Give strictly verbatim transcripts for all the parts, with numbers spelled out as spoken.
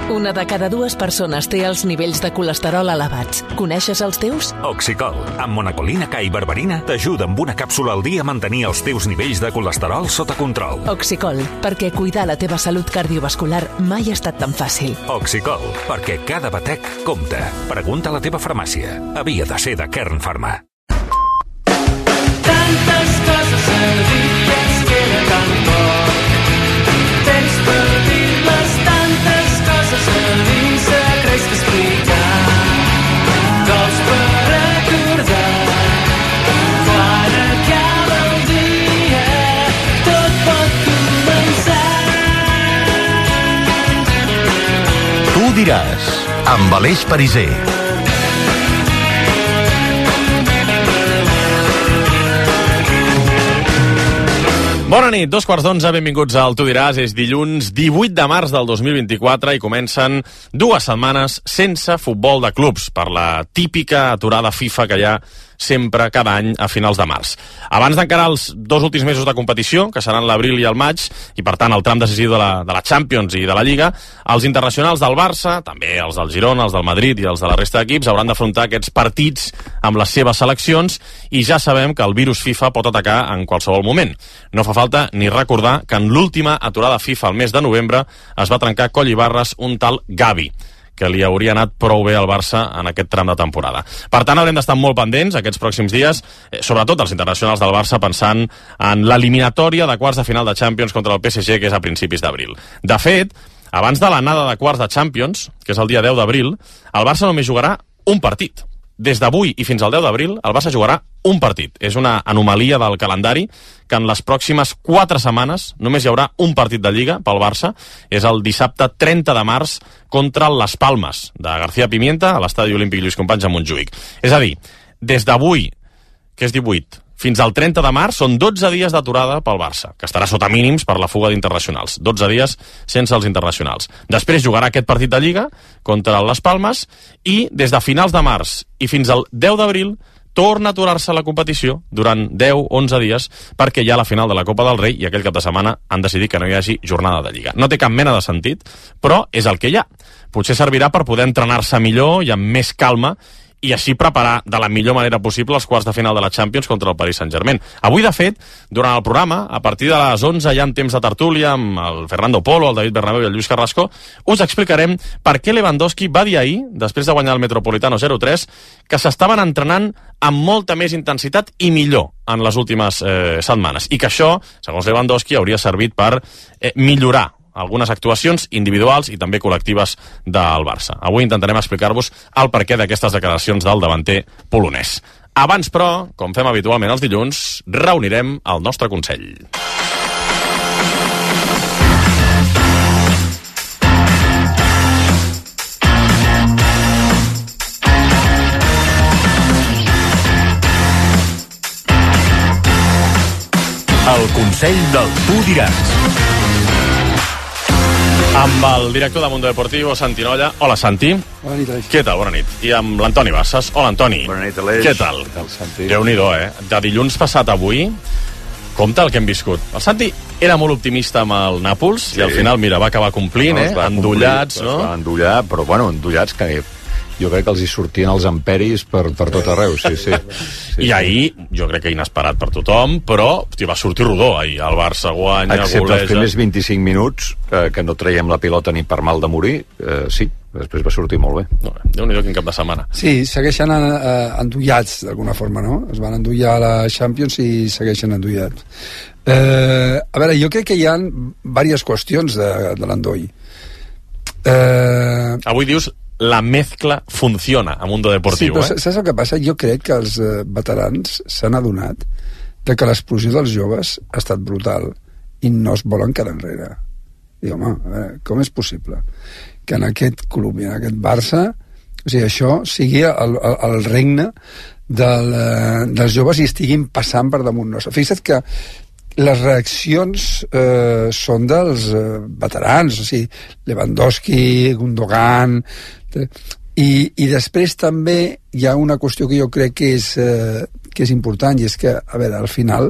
Una de cada dues persones té els nivells de colesterol elevats. Coneixes els teus? Oxicol, amb monacolina K i berberina, t'ajuda amb una càpsula al dia a mantenir els teus nivells de colesterol sota control. Oxicol, perquè cuidar la teva salut cardiovascular mai ha estat tan fàcil. Oxicol, perquè cada batec compta. Pregunta a la teva farmàcia. Havia de ser de Kern Pharma. Tantes coses a dir, es queda tan poc. Temps per dir-les, tantes coses a dir, secrets que explicar, cols per recordar. Quan acaba el dia, tot pot començar. Tu diràs, amb Aleix Pariser. Bona nit, dos quarts d'onze, benvinguts al Tu diràs. És dilluns divuit de març del dos mil vint-i-quatre i comencen dues setmanes sense futbol de clubs per la típica aturada FIFA que hi ha sempre, cada any, a finals de març. Abans d'encarar els dos últims mesos de competició, que seran l'abril i el maig, i per tant el tram decisiu de la, de la Champions i de la Lliga, els internacionals del Barça, també els del Girona, els del Madrid i els de la resta d'equips, hauran d'afrontar aquests partits amb les seves seleccions, i ja sabem que el virus FIFA pot atacar en qualsevol moment. No fa falta ni recordar que en l'última aturada FIFA al mes de novembre es va trencar coll i barres un tal Gavi, que li hauria anat prou bé al Barça en aquest tram de temporada. Per tant, haurem d'estar molt pendents aquests pròxims dies, eh, sobretot els internacionals del Barça, pensant en l'eliminatòria de quarts de final de Champions contra el P S G, que és a principis d'abril. De fet, abans de l'anada de quarts de Champions, que és el dia deu d'abril, el Barça només jugarà un partit. Des d'avui i fins al deu d'abril, el Barça jugarà un partit. És una anomalia del calendari que en les pròximes quatre setmanes només hi haurà un partit de Lliga pel Barça. És el dissabte trenta de març contra les Palmes de García Pimienta a l'Estadi Olímpic Lluís Companys a Montjuïc. És a dir, des d'avui, que és divuit, fins al trenta de març són dotze dies d'aturada pel Barça, que estarà sota mínims per la fuga d'internacionals. dotze dies sense els internacionals. Després jugarà aquest partit de Lliga contra les Palmes i des de finals de març i fins al deu d'abril torna a aturar-se la competició durant deu a onze dies perquè hi ha la final de la Copa del Rei i aquell cap de setmana han decidit que no hi hagi jornada de Lliga. No té cap mena de sentit, però és el que hi ha. Potser servirà per poder entrenar-se millor i amb més calma i així preparar de la millor manera possible els quarts de final de la Champions contra el Paris Saint-Germain. Avui, de fet, durant el programa, a partir de les onze ja en temps de tertúlia, amb el Fernando Polo, el David Bernabéu i el Lluís Carrasco, us explicarem per què Lewandowski va dir ahir, després de guanyar el Metropolitano zero tres, que s'estaven entrenant amb molta més intensitat i millor en les últimes eh, setmanes. I que això, segons Lewandowski, hauria servit per eh, millorar algunes actuacions individuals i també col·lectives del Barça. Avui intentarem explicar-vos el perquè d'aquestes declaracions del davanter polonès. Abans, però, com fem habitualment els dilluns, reunirem el nostre Consell. El Consell del Tu diràs. Amb el director de Mundo Deportivo, Santi Nolla. Hola, Santi. Bona nit, Aleix. Què tal? Bona nit. I amb l'Antoni Bassas. Hola, Antoni. Bona nit, Aleix. Què tal? Què tal, Santi? Déu-n'hi-do, eh? De dilluns passat avui, compte el que hem viscut. El Santi era molt optimista amb el Nàpols sí. i al final, mira, va acabar complint, no, eh? Endollats, complir, no? Es va endollar, però, bueno, endollats que jo crec que els hi sortien els emperis per, per tot arreu, sí, sí. sí I ahir, jo crec que inesperat per tothom, però hosti, va sortir rodó ahir. El Barça guanya, excepte goleja. els primers vint-i-cinc minuts, eh, que no traiem la pilota ni per mal de morir, eh, sí, després va sortir molt bé. No, Déu-n'hi-do, quin cap de setmana. Sí, segueixen eh, endollats d'alguna forma, no? Es van endollar a la Champions i segueixen endollats. Eh, a veure, jo crec que hi ha diverses qüestions de, de l'endoll. Eh... Avui dius la mezcla funciona a Mundo Deportivo. Sí, però eh? saps el que passa? Jo crec que els eh, veterans s'han adonat de que l'explosió dels joves ha estat brutal i no es volen quedar enrere. I, home, a veure, com és possible que en aquest club i en aquest Barça, o sigui, això sigui el, el, el regne del, eh, dels joves i estiguin passant per damunt nostre. Fixa't que les reaccions eh, són dels eh, veterans, o sigui, Lewandowski, Gundogan, i, i després també hi ha una qüestió que jo crec que és, eh, que és important, i és que, a veure, al final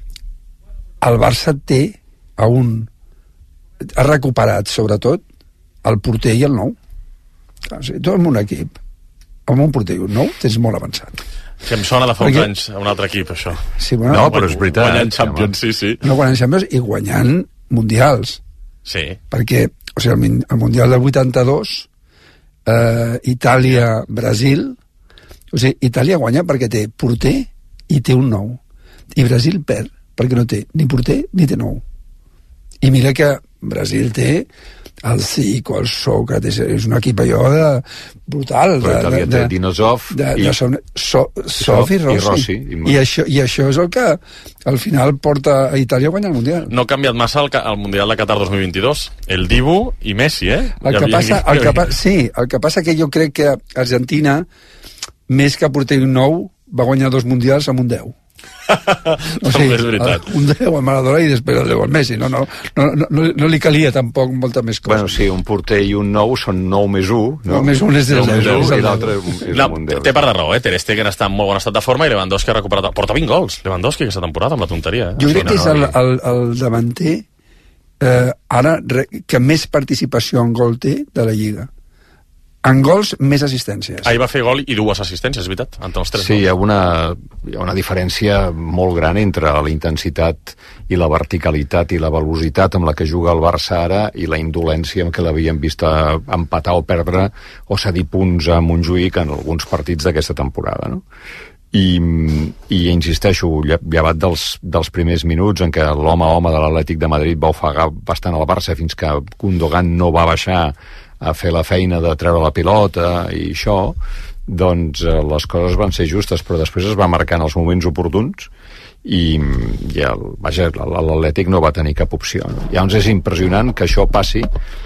el Barça té a un ha recuperat, sobretot, el porter i el nou. O sigui, tu amb un equip, amb un porter i un nou, tens molt avançat. Que em sona de fa Perquè... uns anys a un altre equip, això. Sí, bueno, no, però és veritat. Guanyant Champions, sí, sí. No, guanyant Champions i guanyant mundials. Sí. Perquè, o sigui, el, el Mundial del vuitanta-dos, eh, Itàlia, Brasil, o sigui, Itàlia guanya perquè té porter i té un nou. I Brasil perd perquè no té ni porter ni té nou. I mira que Brasil té el Zico, el Sócrates, és un equip allò de, brutal. Però de, Itàlia de, té Dinosov de, i... de son, so, Sof i Rossi. I, Rossi i, I, això, I això és el que al final porta a Itàlia a guanyar el Mundial. No ha canviat massa el, el Mundial de Qatar dos mil vint-i-dos. El Dibu i Messi, eh? El que passa, el que pa, sí, el que passa que jo crec que Argentina, més que portar un nou, va guanyar dos Mundials amb un deu. O sigui, és veritat. Un deu a Maradona i després el deu al Messi. No, no, no, no, no li calia tampoc molta més cosa. Bueno, sí, un porter i un nou són nou més un. No? nou més un és el deu. deu. I l'altre és no, un deu. té part de raó, eh? Ter Stegen està en molt bon estat de forma i Lewandowski ha recuperat... Porta vint gols, Lewandowski, aquesta temporada, amb la tonteria. Eh? Jo crec que és el, no, el, el davanter eh, ara re, que més participació en gol té de la Lliga. En gols, més assistències. Ahir va fer gol i dues assistències, és veritat, entre els tres. Sí, hi ha, una, hi ha una diferència molt gran entre la intensitat i la verticalitat i la velocitat amb la que juga el Barça ara i la indolència amb què l'havíem vist empatar o perdre o cedir punts a Montjuïc en alguns partits d'aquesta temporada, no? I, i insisteixo, llevat dels, dels primers minuts en què l'home a home de l'Atlètic de Madrid va ofegar bastant el Barça fins que Gundogan no va baixar a fer la feina de treure la pilota i això, doncs eh, les coses van ser justes, però després es va marcar en els moments oportuns i, i el, vaja, l'Atlètic no va tenir cap opció, no? Llavors és impressionant que això passi,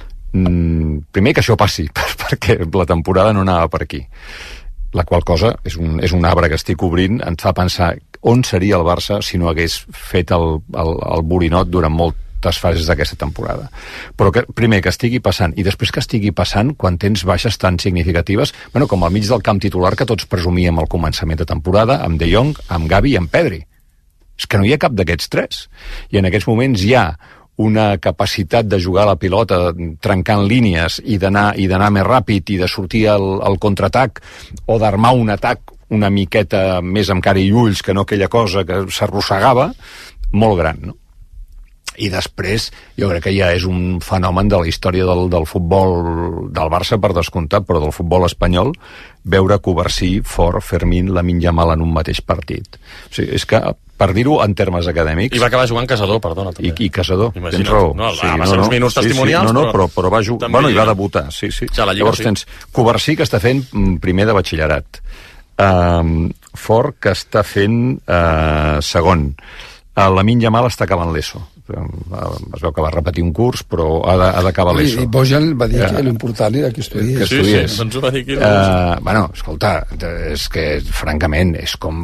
mm, primer que això passi perquè la temporada no anava per aquí, la qual cosa és un, és un arbre que estic obrint, ens fa pensar on seria el Barça si no hagués fet el, el, el borinot durant molt fases d'aquesta temporada. Però que, primer que estigui passant i després que estigui passant quan tens baixes tan significatives, bueno, com al mig del camp titular que tots presumíem al començament de temporada, amb De Jong, amb Gavi i amb Pedri. És que no hi ha cap d'aquests tres. I en aquests moments hi ha una capacitat de jugar a la pilota trencant línies i d'anar i d'anar més ràpid i de sortir al, al contraatac o d'armar un atac una miqueta més amb cara i ulls que no aquella cosa que s'arrossegava, molt gran, no? I després jo crec que ja és un fenomen de la història del, del futbol del Barça per descomptat, però del futbol espanyol, veure Covarsí, Fort, Fermín, Lamine Yamal en un mateix partit. O sigui, és que, per dir-ho en termes acadèmics... I va acabar jugant Casador, perdona, també. I, i Casador, imagina't, tens raó. No, sí, va ser no, uns minuts sí, testimonials, sí, no, no, però... però, però va jugar... Bueno, i va debutar, sí, sí. Ja, la Lliga, llavors sí. Tens Covarsí, que està fent primer de batxillerat. Um, Fort, que està fent uh, segon. Uh, Lamine Yamal està acabant l'ESO. Es veu que va repetir un curs, però ha d'acabar l'ESO. I Bojan va dir que l'important era que estudiés. Que estudiés. Sí, sí, doncs ho va dir que... Uh, bueno, escolta, és que, francament, és com...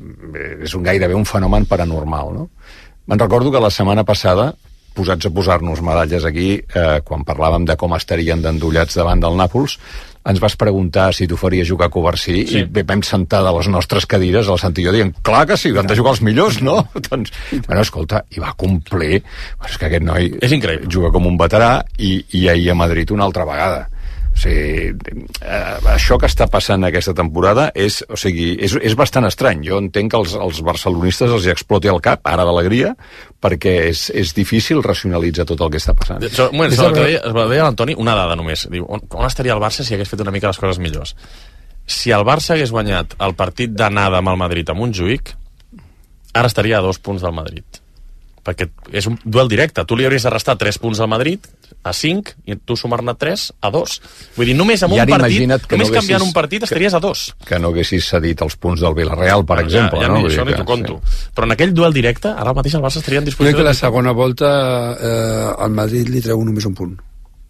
és un gairebé un fenomen paranormal, no? Me'n recordo que la setmana passada, posats a posar-nos medalles aquí, eh, quan parlàvem de com estarien d'endollats davant del Nàpols, ens vas preguntar si t'ho faria jugar a Covarsí, sí. I vam sentar de les nostres cadires al Santi i jo dient, clar que sí, han de jugar els millors, no? Doncs, bueno, escolta, i va complir, és que aquest noi és increïble. Juga com un veterà i, i ahir a Madrid una altra vegada. O sigui, eh, això que està passant aquesta temporada és, o sigui, és, és bastant estrany. Jo entenc que els, els barcelonistes els exploti el cap, ara d'alegria, perquè és, és difícil racionalitzar tot el que està passant. So, un moment, so, que deia, deia l'Antoni, una dada només. Diu, on, on estaria el Barça si hagués fet una mica les coses millors? Si el Barça hagués guanyat el partit d'anada amb el Madrid a Montjuïc, ara estaria a dos punts del Madrid. Perquè és un duel directe. Tu li hauries de restar tres punts al Madrid, a cinc, i tu sumar-ne tres a dos. Vull dir, només amb un partit, només no canviant un partit estaries a dos. Que no haguessis cedit els punts del Villarreal, per exemple. Ja, ja no? Ni això ni t'ho conto. Sí. Però en aquell duel directe, ara mateix el Barça estaria en disposició... Crec que la segona volta eh, al Madrid li treu només un punt.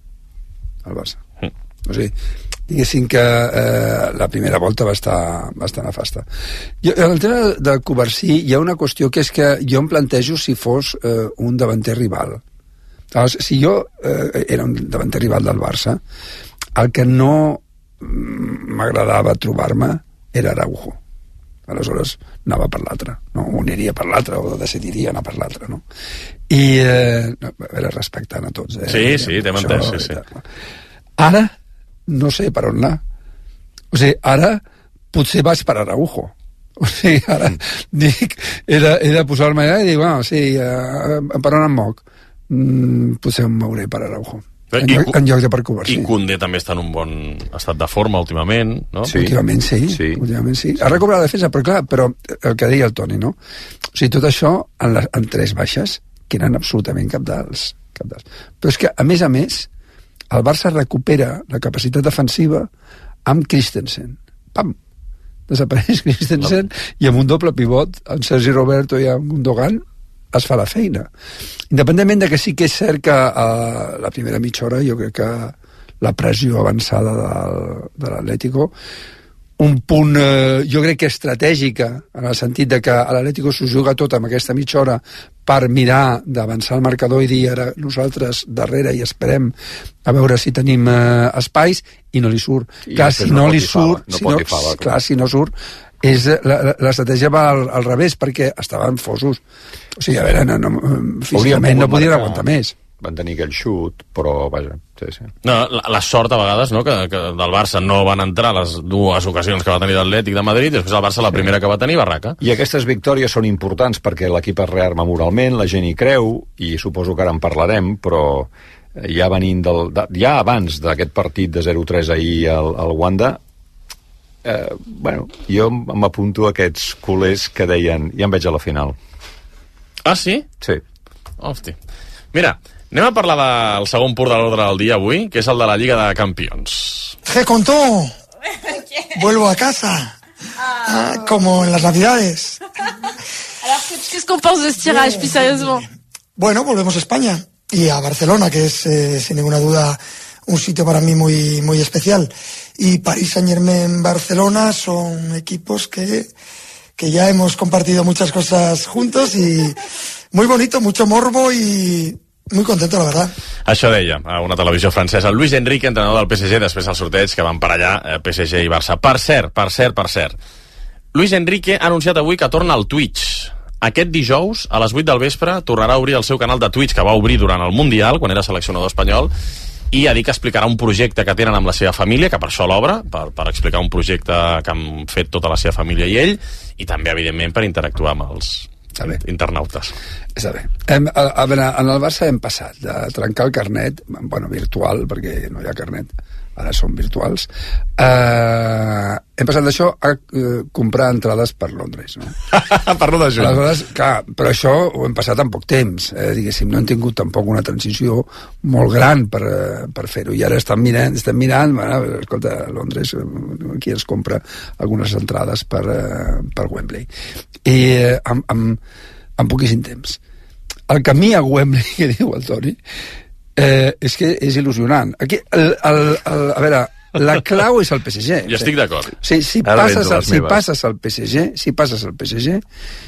Al Barça. Mm. O sigui, diguéssim que eh, la primera volta va estar bastant nefasta. Jo, en el tema de Covarsí hi ha una qüestió que és que jo em plantejo si fos eh, un davanter rival. Llavors, si jo eh, era un davanter rival del Barça, el que no m'agradava trobar-me era Araujo. Aleshores anava per l'altre, no? O aniria per l'altre o decidiria anar per l'altre, no? I eh, no, era respectant a tots, eh? Sí, sí, t'hem entès, sí, sí. Ara no sé per on anar. O sigui, ara potser vaig per Araujo. O sigui, ara mm. dic, he de, he de posar-me allà i dic, bueno, sí, uh, per on em moc? Mm, potser em mouré per Araujo. En lloc, en lloc de per Covarsí. I Koundé també està en un bon estat de forma últimament, no? Sí. Últimament sí, sí. últimament sí. Ha recuperat la defensa, però clar, però el que deia el Toni, no? O sigui, tot això en, la, en tres baixes que eren absolutament capdals, capdals. Però és que, a més a més, el Barça recupera la capacitat defensiva amb Christensen. Pam! Desapareix Christensen no. i amb un doble pivot, amb Sergi Roberto i amb Gundogan, es fa la feina. Independentment de que sí que és cert que a la primera mitja hora jo crec que la pressió avançada del, de l'Atlético, un punt, eh, jo crec que estratègica, en el sentit de que l'Atlético s'ho juga tot amb aquesta mitja hora per mirar d'avançar el marcador i dir ara nosaltres darrere i esperem a veure si tenim eh, espais, i no li surt. I clar, si no, no li surt, no si no, fava, clar, si no surt, és, l'estratègia va al, al revés, perquè estaven fosos. O sigui, a veure, no, no, físicament no podien aguantar més. Van tenir aquell xut, però vaja, sí, sí. No, la, la sort a vegades, no?, que, que del Barça no van entrar les dues ocasions que va tenir l'Atlètic de Madrid, i després el Barça la primera que va tenir, barraca. I aquestes victòries són importants perquè l'equip es rearma moralment, la gent hi creu, i suposo que ara en parlarem, però ja venint del... De, ja abans d'aquest partit de zero tres ahir al, al Wanda, eh, bueno, jo m'apunto a aquests culers que deien, ja em veig a la final. Ah, sí? Sí. Hosti. Mira, anem a parlar del segon punt de l'ordre del dia avui, que és el de la Lliga de Campions. Très content. Vuelvo a casa. Ah, como en las Navidades. Alors, qu'est-ce qu'on pense de ce tirage, plus sérieusement? Bueno, volvemos a España y a Barcelona, que es, eh, sin ninguna duda, un sitio para mí muy, muy especial. Y Paris Saint-Germain, Barcelona son equipos que, que ya hemos compartido muchas cosas juntos y muy bonito, mucho morbo y muy contento, la verdad. Això deia a una televisió francesa el Luis Enrique, entrenador del P S G, després del sorteig que van per allà, eh, P S G i Barça. Per cert, per cert, per cert, Luis Enrique ha anunciat avui que torna al Twitch. Aquest dijous, a les vuit del vespre, tornarà a obrir el seu canal de Twitch, que va obrir durant el Mundial, quan era seleccionador espanyol, i ha dit que explicarà un projecte que tenen amb la seva família, que per això l'obre, per, per explicar un projecte que han fet tota la seva família i ell, i també, evidentment, per interactuar amb els internautes. Està bé. Hem, a, a veure, en el Barça hem passat de trencar el carnet, bueno, virtual, perquè no hi ha carnet, ara són virtuals, eh, hem passat d'això a eh, comprar entrades per Londres, no? Per l'u de juny. Aleshores, clar, però això ho hem passat en poc temps, eh, diguéssim, no hem tingut tampoc una transició molt gran per, eh, per fer-ho, i ara estem mirant, estem mirant, bueno, escolta, a Londres, aquí es compra algunes entrades per, eh, per Wembley. I eh, amb, amb, amb poquíssim temps. El camí a Wembley, que diu el Toni, Eh, és que és il·lusionant. Aquí, el, el, el, a veure, la clau és el P S G. Ja estic d'acord. Si, si, passes, si passes al P S G, si passes al P S G,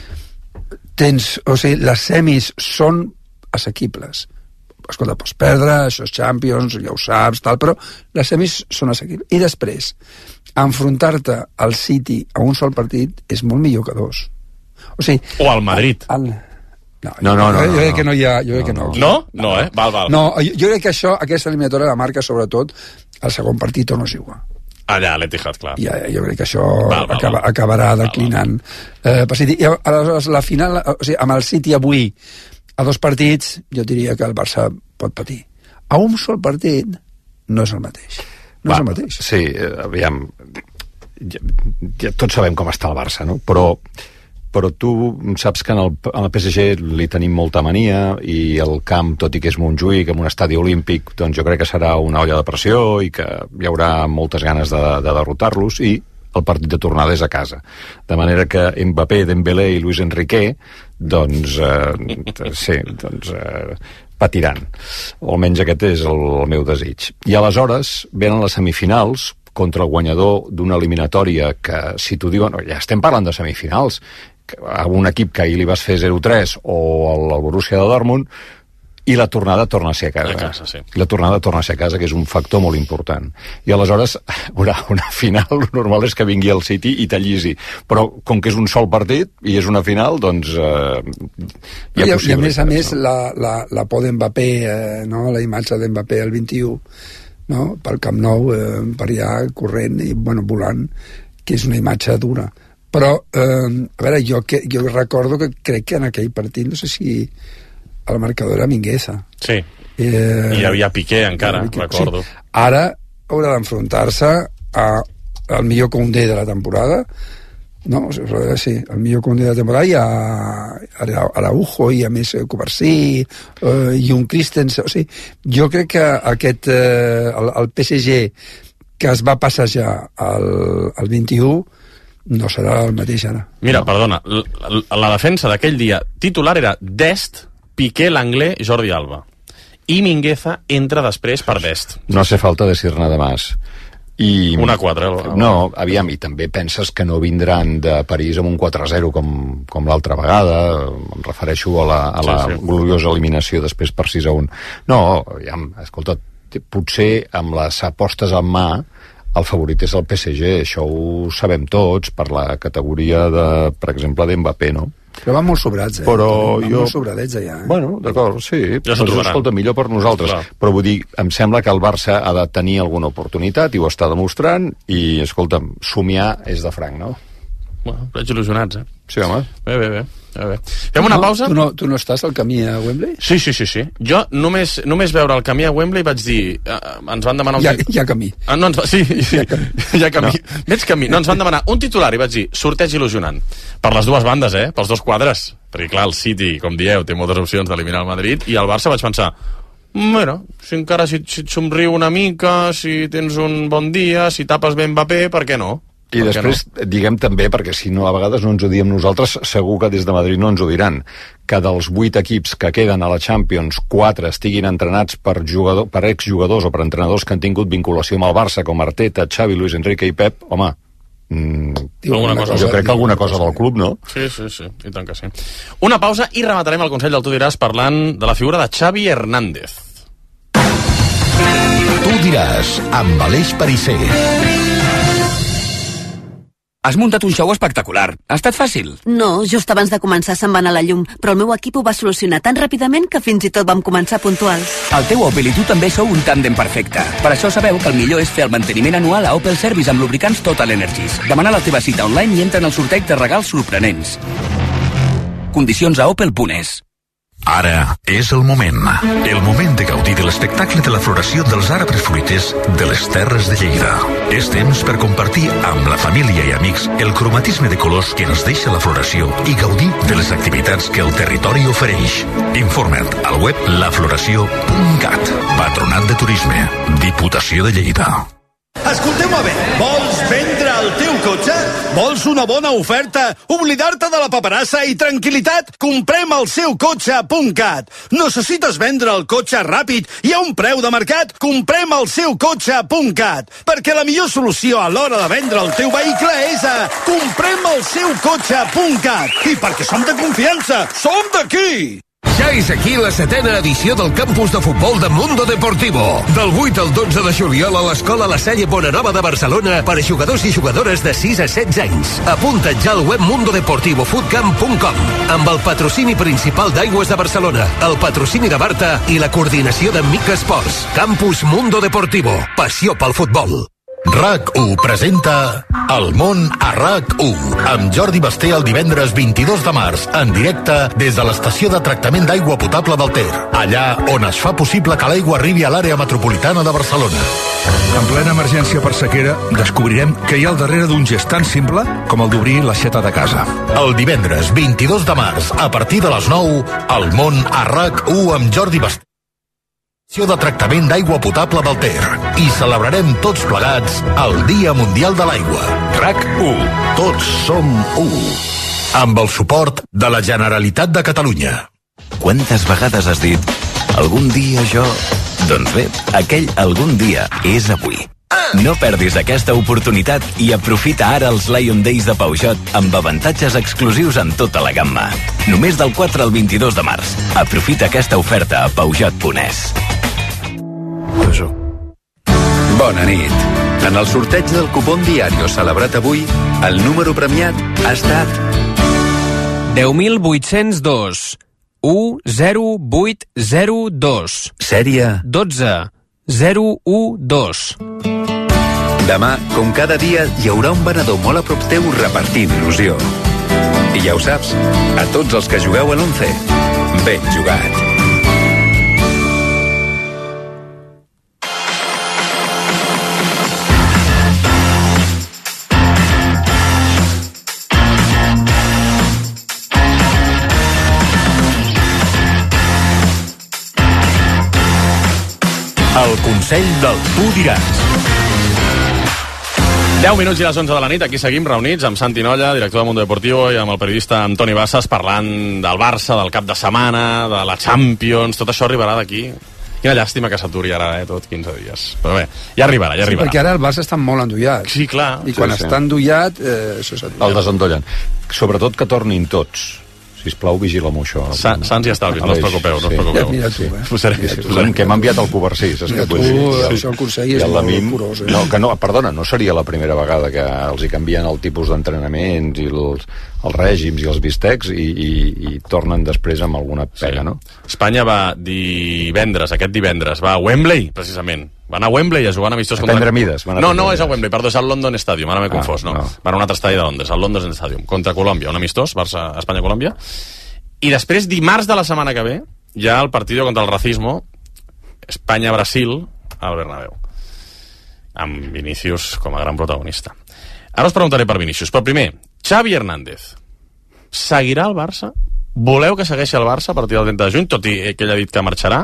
tens, o sigui, les semis són assequibles. Escolta, pots perdre, això és Champions, ja ho saps, tal, però les semis són assequibles. I després, enfrontar-te al City a un sol partit és molt millor que dos. O sigui... O al Madrid. Al, No, no, no, no, jo, jo crec no. que no hi ha... Jo crec no, que no. no. No, no, eh? Val, val. No, jo, jo crec que això, aquesta eliminatòria la marca, sobretot, el segon partit on no es juga. Allà, a l'Etihad, clar. Ja, jo crec que això val, val, acaba, val. acabarà declinant. Val, val. Eh, per City. I aleshores, la final, o sigui, amb el City avui, a dos partits, jo diria que el Barça pot patir. A un sol partit, no és el mateix. No va, és el mateix. Sí, aviam, ja, ja tots sabem com està el Barça, no? Però... però tu saps que en el, en el P S G li tenim molta mania i el camp, tot i que és Montjuïc, amb un estadi olímpic, doncs jo crec que serà una olla de pressió i que hi haurà moltes ganes de, de derrotar-los, i el partit de tornada és a casa. De manera que Mbappé, Dembélé i Luis Enrique, doncs, eh, sí, doncs, eh, patiran. O almenys aquest és el, el meu desig. I aleshores venen les semifinals contra el guanyador d'una eliminatòria que, si t'ho diuen, ja estem parlant de semifinals, a un equip que ahir li vas fer zero tres o el, el Borussia de Dortmund, i la tornada torna a ser a casa. A casa, sí. I la tornada torna a ser a casa, que és un factor molt important. I aleshores, una, una final, el normal és que vingui el City i t'allisi. Però, com que és un sol partit i és una final, doncs eh, hi ha I, possibilitats. I a més a més, no? la, la, la por d'Mbappé, eh, no? La imatge d'Mbappé el vint-i-u, no? Pel Camp Nou, eh, per allà corrent i bueno, volant, que és una imatge dura. Però, eh, a veure, jo, que, jo recordo que crec que en aquell partit, no sé si el marcador era Mingueza. Sí, eh, i hi havia Piqué encara, Piqué, recordo. Sí. Ara haurà d'enfrontar-se a, al millor Koundé de la temporada, no, sí, el millor Koundé de la temporada, i a, a Araujo, i a més Covarsí, eh, i un Christensen. O sigui, jo crec que aquest, eh, el, el P S G que es va passejar al, al vint-i-u no serà el mateix ara. Mira, no. Perdona, la, la defensa d'aquell dia titular era Dest, Piqué, Langlais, Jordi Alba. I Mingueza entra després per Dest. No hace falta decir nada más. I, una quatre. El... No, aviam, i també penses que no vindran de París amb un quatre a zero com, com l'altra vegada, em refereixo a la, a la sí, sí. gloriosa eliminació després per sis a un. No, aviam, escolta, potser amb les apostes en mà el favorit és el P S G, això ho sabem tots per la categoria de, per exemple, d'Mbappé, no? Però van molt sobrats, eh? Però van jo... molt sobradets allà, eh? Bueno, d'acord, sí. Ja s'ho trobaran. Escolta, millor per nosaltres. Clar. Però vull dir, em sembla que el Barça ha de tenir alguna oportunitat i ho està demostrant i, escolta'm, somiar és de franc, no? Bueno, veig il·lusionats, eh? Sí, home. Bé, bé, bé. bé, bé. Fem una no, pausa? Tu no, tu no estàs al camí a Wembley? Sí, sí, sí, sí. Jo només, només veure el camí a Wembley vaig dir... Eh, ens van demanar un... Hi ha, hi ha camí. Ah, no, ens va... Sí, sí, hi ha camí. Hi ha camí. No. Veig camí. No, ens van demanar un titular i vaig dir sorteig il·lusionant. Per les dues bandes, eh? Pels dos quadres. Perquè, clar, el City, com dieu, té moltes opcions d'eliminar el Madrid, i el Barça vaig pensar... Bueno, si encara si, si et somriu una mica, si tens un bon dia, si tapes bé Mbappé, per què no? I després no? Diguem també, perquè si no a vegades no ens ho diem nosaltres, segur que des de Madrid no ens ho diran, que dels vuit equips que queden a la Champions, quatre estiguin entrenats per, jugador, per exjugadors o per entrenadors que han tingut vinculació amb el Barça, com Arteta, Xavi, Luis Enrique i Pep, home, mm, alguna cosa, jo crec que alguna cosa del club, no? Sí, sí, sí, i tant que sí. Una pausa i rematarem el Consell del Tu Diràs parlant de la figura de Xavi Hernández. Tu diràs, amb Aleix Pariser. Has muntat un show espectacular. Ha estat fàcil? No, just abans de començar se'n va anar la llum, però el meu equip ho va solucionar tan ràpidament que fins i tot vam començar puntuals. El teu Opel i tu també sou un tàndem perfecte. Per això sabeu que el millor és fer el manteniment anual a Opel Service amb lubricants Total Energies. Demana la teva cita online i entra en el sorteig de regals sorprenents. Condicions a opel punt es. Ara és el moment. El moment de gaudir de l'espectacle de la floració dels arbres fruiters de les Terres de Lleida. És temps per compartir amb la família i amics el cromatisme de colors que ens deixa la floració i gaudir de les activitats que el territori ofereix. Informa't al web la floració punt cat. Patronat de Turisme. Diputació de Lleida. Escolteu-me bé, vols vendre el teu cotxe? Vols una bona oferta? Oblidar-te de la paperassa i tranquil·litat? Comprem el seu cotxe punt cat. Necessites vendre el cotxe ràpid i a un preu de mercat? Comprem el seu cotxe punt cat. Perquè la millor solució a l'hora de vendre el teu vehicle és a comprem el seu cotxe punt cat. I perquè som de confiança, som d'aquí! Ja és aquí la setena edició del campus de futbol de Mundo Deportivo. Del vuit al dotze de juliol a l'Escola La Salle Bonanova de Barcelona per a jugadors i jugadores de sis a setze anys. Apunta't ja al web mundo deportivo footcamp punt com amb el patrocini principal d'Aigües de Barcelona, el patrocini de Barta i la coordinació de Mica Esports. Campus Mundo Deportivo. Passió pel futbol. RAC u presenta El món a RAC u amb Jordi Basté el divendres vint-i-dos de març en directe des de l'estació de tractament d'aigua potable del Ter, allà on es fa possible que l'aigua arribi a l'àrea metropolitana de Barcelona. En plena emergència per sequera descobrirem què hi ha al darrere d'un gest tan simple com el d'obrir l'aixeta de casa. El divendres vint-i-dos de març a partir de les nou El món a RAC u amb Jordi Basté de tractament d'aigua potable del Ter i celebrarem tots plegats el Dia Mundial de l'Aigua. RAC u. Tots som u. Amb el suport de la Generalitat de Catalunya. Quantes vegades has dit algun dia jo... Doncs bé, aquell algun dia és avui. No perdis aquesta oportunitat i aprofita ara els Lion Days de Peugeot amb avantatges exclusius en tota la gamma. Només del quatre al vint-i-dos de març. Aprofita aquesta oferta a Peugeot punt es. Bona nit. En el sorteig del cupón Diario celebrat avui, el número premiat ha estat deu mil vuit-cents dos u zero vuit zero dos. Sèrie dotze zero u dos. Demà, com cada dia, hi haurà un venedor molt a prop teu repartint il·lusió. I ja ho saps, a tots els que jugueu a l'Once, ben jugat. El Consell del Tu Diràs. deu minuts i les onze de la nit, aquí seguim reunits amb Santi Nolla, director de Mundo Deportivo, i amb el periodista Antoni Bassas, parlant del Barça, del cap de setmana, de la Champions. Tot això arribarà d'aquí. Quina llàstima que s'aturi ara, eh, tot quinze dies. Però bé, ja arribarà, ja arribarà. Sí, perquè ara el Barça està molt endollat. Sí, clar. I quan sí, sí. està endollat, eh, això s'endollat. El desendollen. Sobretot que tornin tots. Sisplau, vigila-m'ho això. Sa Sants i estalvis, no us preocupeu, no us preocupeu. Ja, mira tu, eh? Posaré, sí, posaré. Que m'ha enviat el Covarsí, saps mira què tu, vull dir? això el Consell és molt curós, eh? No, que no, perdona, no seria la primera vegada que els hi canvien el tipus d'entrenaments i els, els règims i els bistecs i, i, i tornen després amb alguna pega, sí. No? Espanya va divendres, aquest divendres, va a Wembley, precisament. Va anar a Wembley a jugar en amistós a contra... prendre mides. No, no és a Wembley, perdó, és al London Stadium, ara m'he ah, confós, no? no? Va a un altre estadi de Londres, al London Stadium, contra Colòmbia, un amistós, Barça, Espanya-Colòmbia. I després, dimarts de la setmana que ve, hi ha el partit contra el racismo, Espanya-Brasil, al Bernabéu, amb Vinícius com a gran protagonista. Ara us preguntaré per Vinícius, però primer, Xavi Hernández seguirà al Barça? Voleu que segueixi al Barça a partir del trenta de juny, tot i que ell ha dit que marxarà?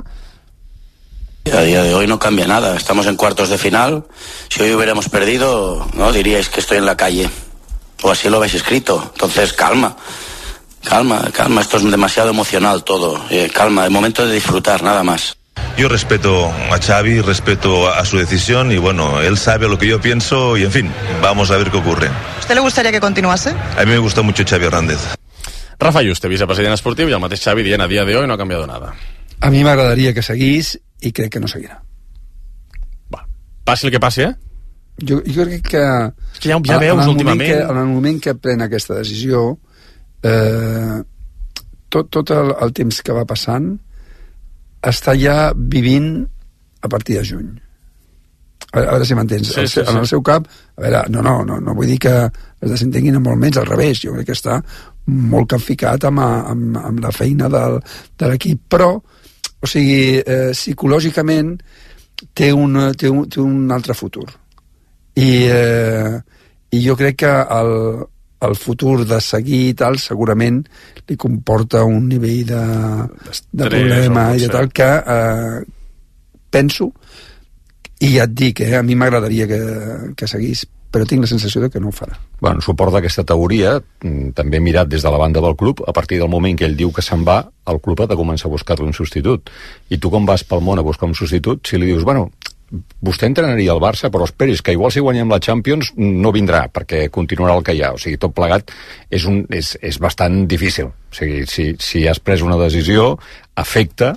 A día de hoy no cambia nada, estamos en cuartos de final. Si hoy hubiéramos perdido, no diríais que estoy en la calle, o así lo habéis escrito. Entonces, calma. Calma, calma, esto es demasiado emocional todo. Eh, calma, es momento de disfrutar, nada más. Yo respeto a Xavi, respeto a su decisión y bueno, él sabe lo que yo pienso y en fin, vamos a ver qué ocurre. ¿A usted le gustaría que continuase? A mí me gusta mucho Xavi Hernández. Rafa Yuste, vicepresident esportiu, i el mateix Xavi dient a dia de hoy no ha canviado nada. A mi m'agradaria que seguís i crec que no seguirà. Va, passi el que passi, eh? Jo, jo crec que... És que ja, ja veus últimament... Que, en el moment que pren aquesta decisió, eh, tot, tot el, el temps que va passant està ja vivint a partir de juny. A, a veure si m'entens. Sí, sí, sí. En el seu cap, a veure, no, no, no, no vull dir que es desentenguin en molt menys, al revés, jo crec que està molt capficat amb, amb, amb la feina del, de l'equip, però o sigui, eh, psicològicament té un, té, un, té un altre futur i, eh, i jo crec que el, el futur de seguir i tal segurament li comporta un nivell de, de problema i de tal que eh, penso, i ja et dic, eh, a mi m'agradaria que, que seguís, però tinc la sensació de que no ho farà. Bueno, suport d'aquesta teoria, també mirat des de la banda del club, a partir del moment que ell diu que se'n va, el club ha de començar a buscar-li un substitut. I tu com vas pel món a buscar un substitut, si li dius, bueno, vostè entrenaria al Barça, però esperis que igual si guanyem la Champions no vindrà, perquè continuarà el que hi ha. O sigui, tot plegat és, un, és, és bastant difícil. O sigui, si, si has pres una decisió, afecta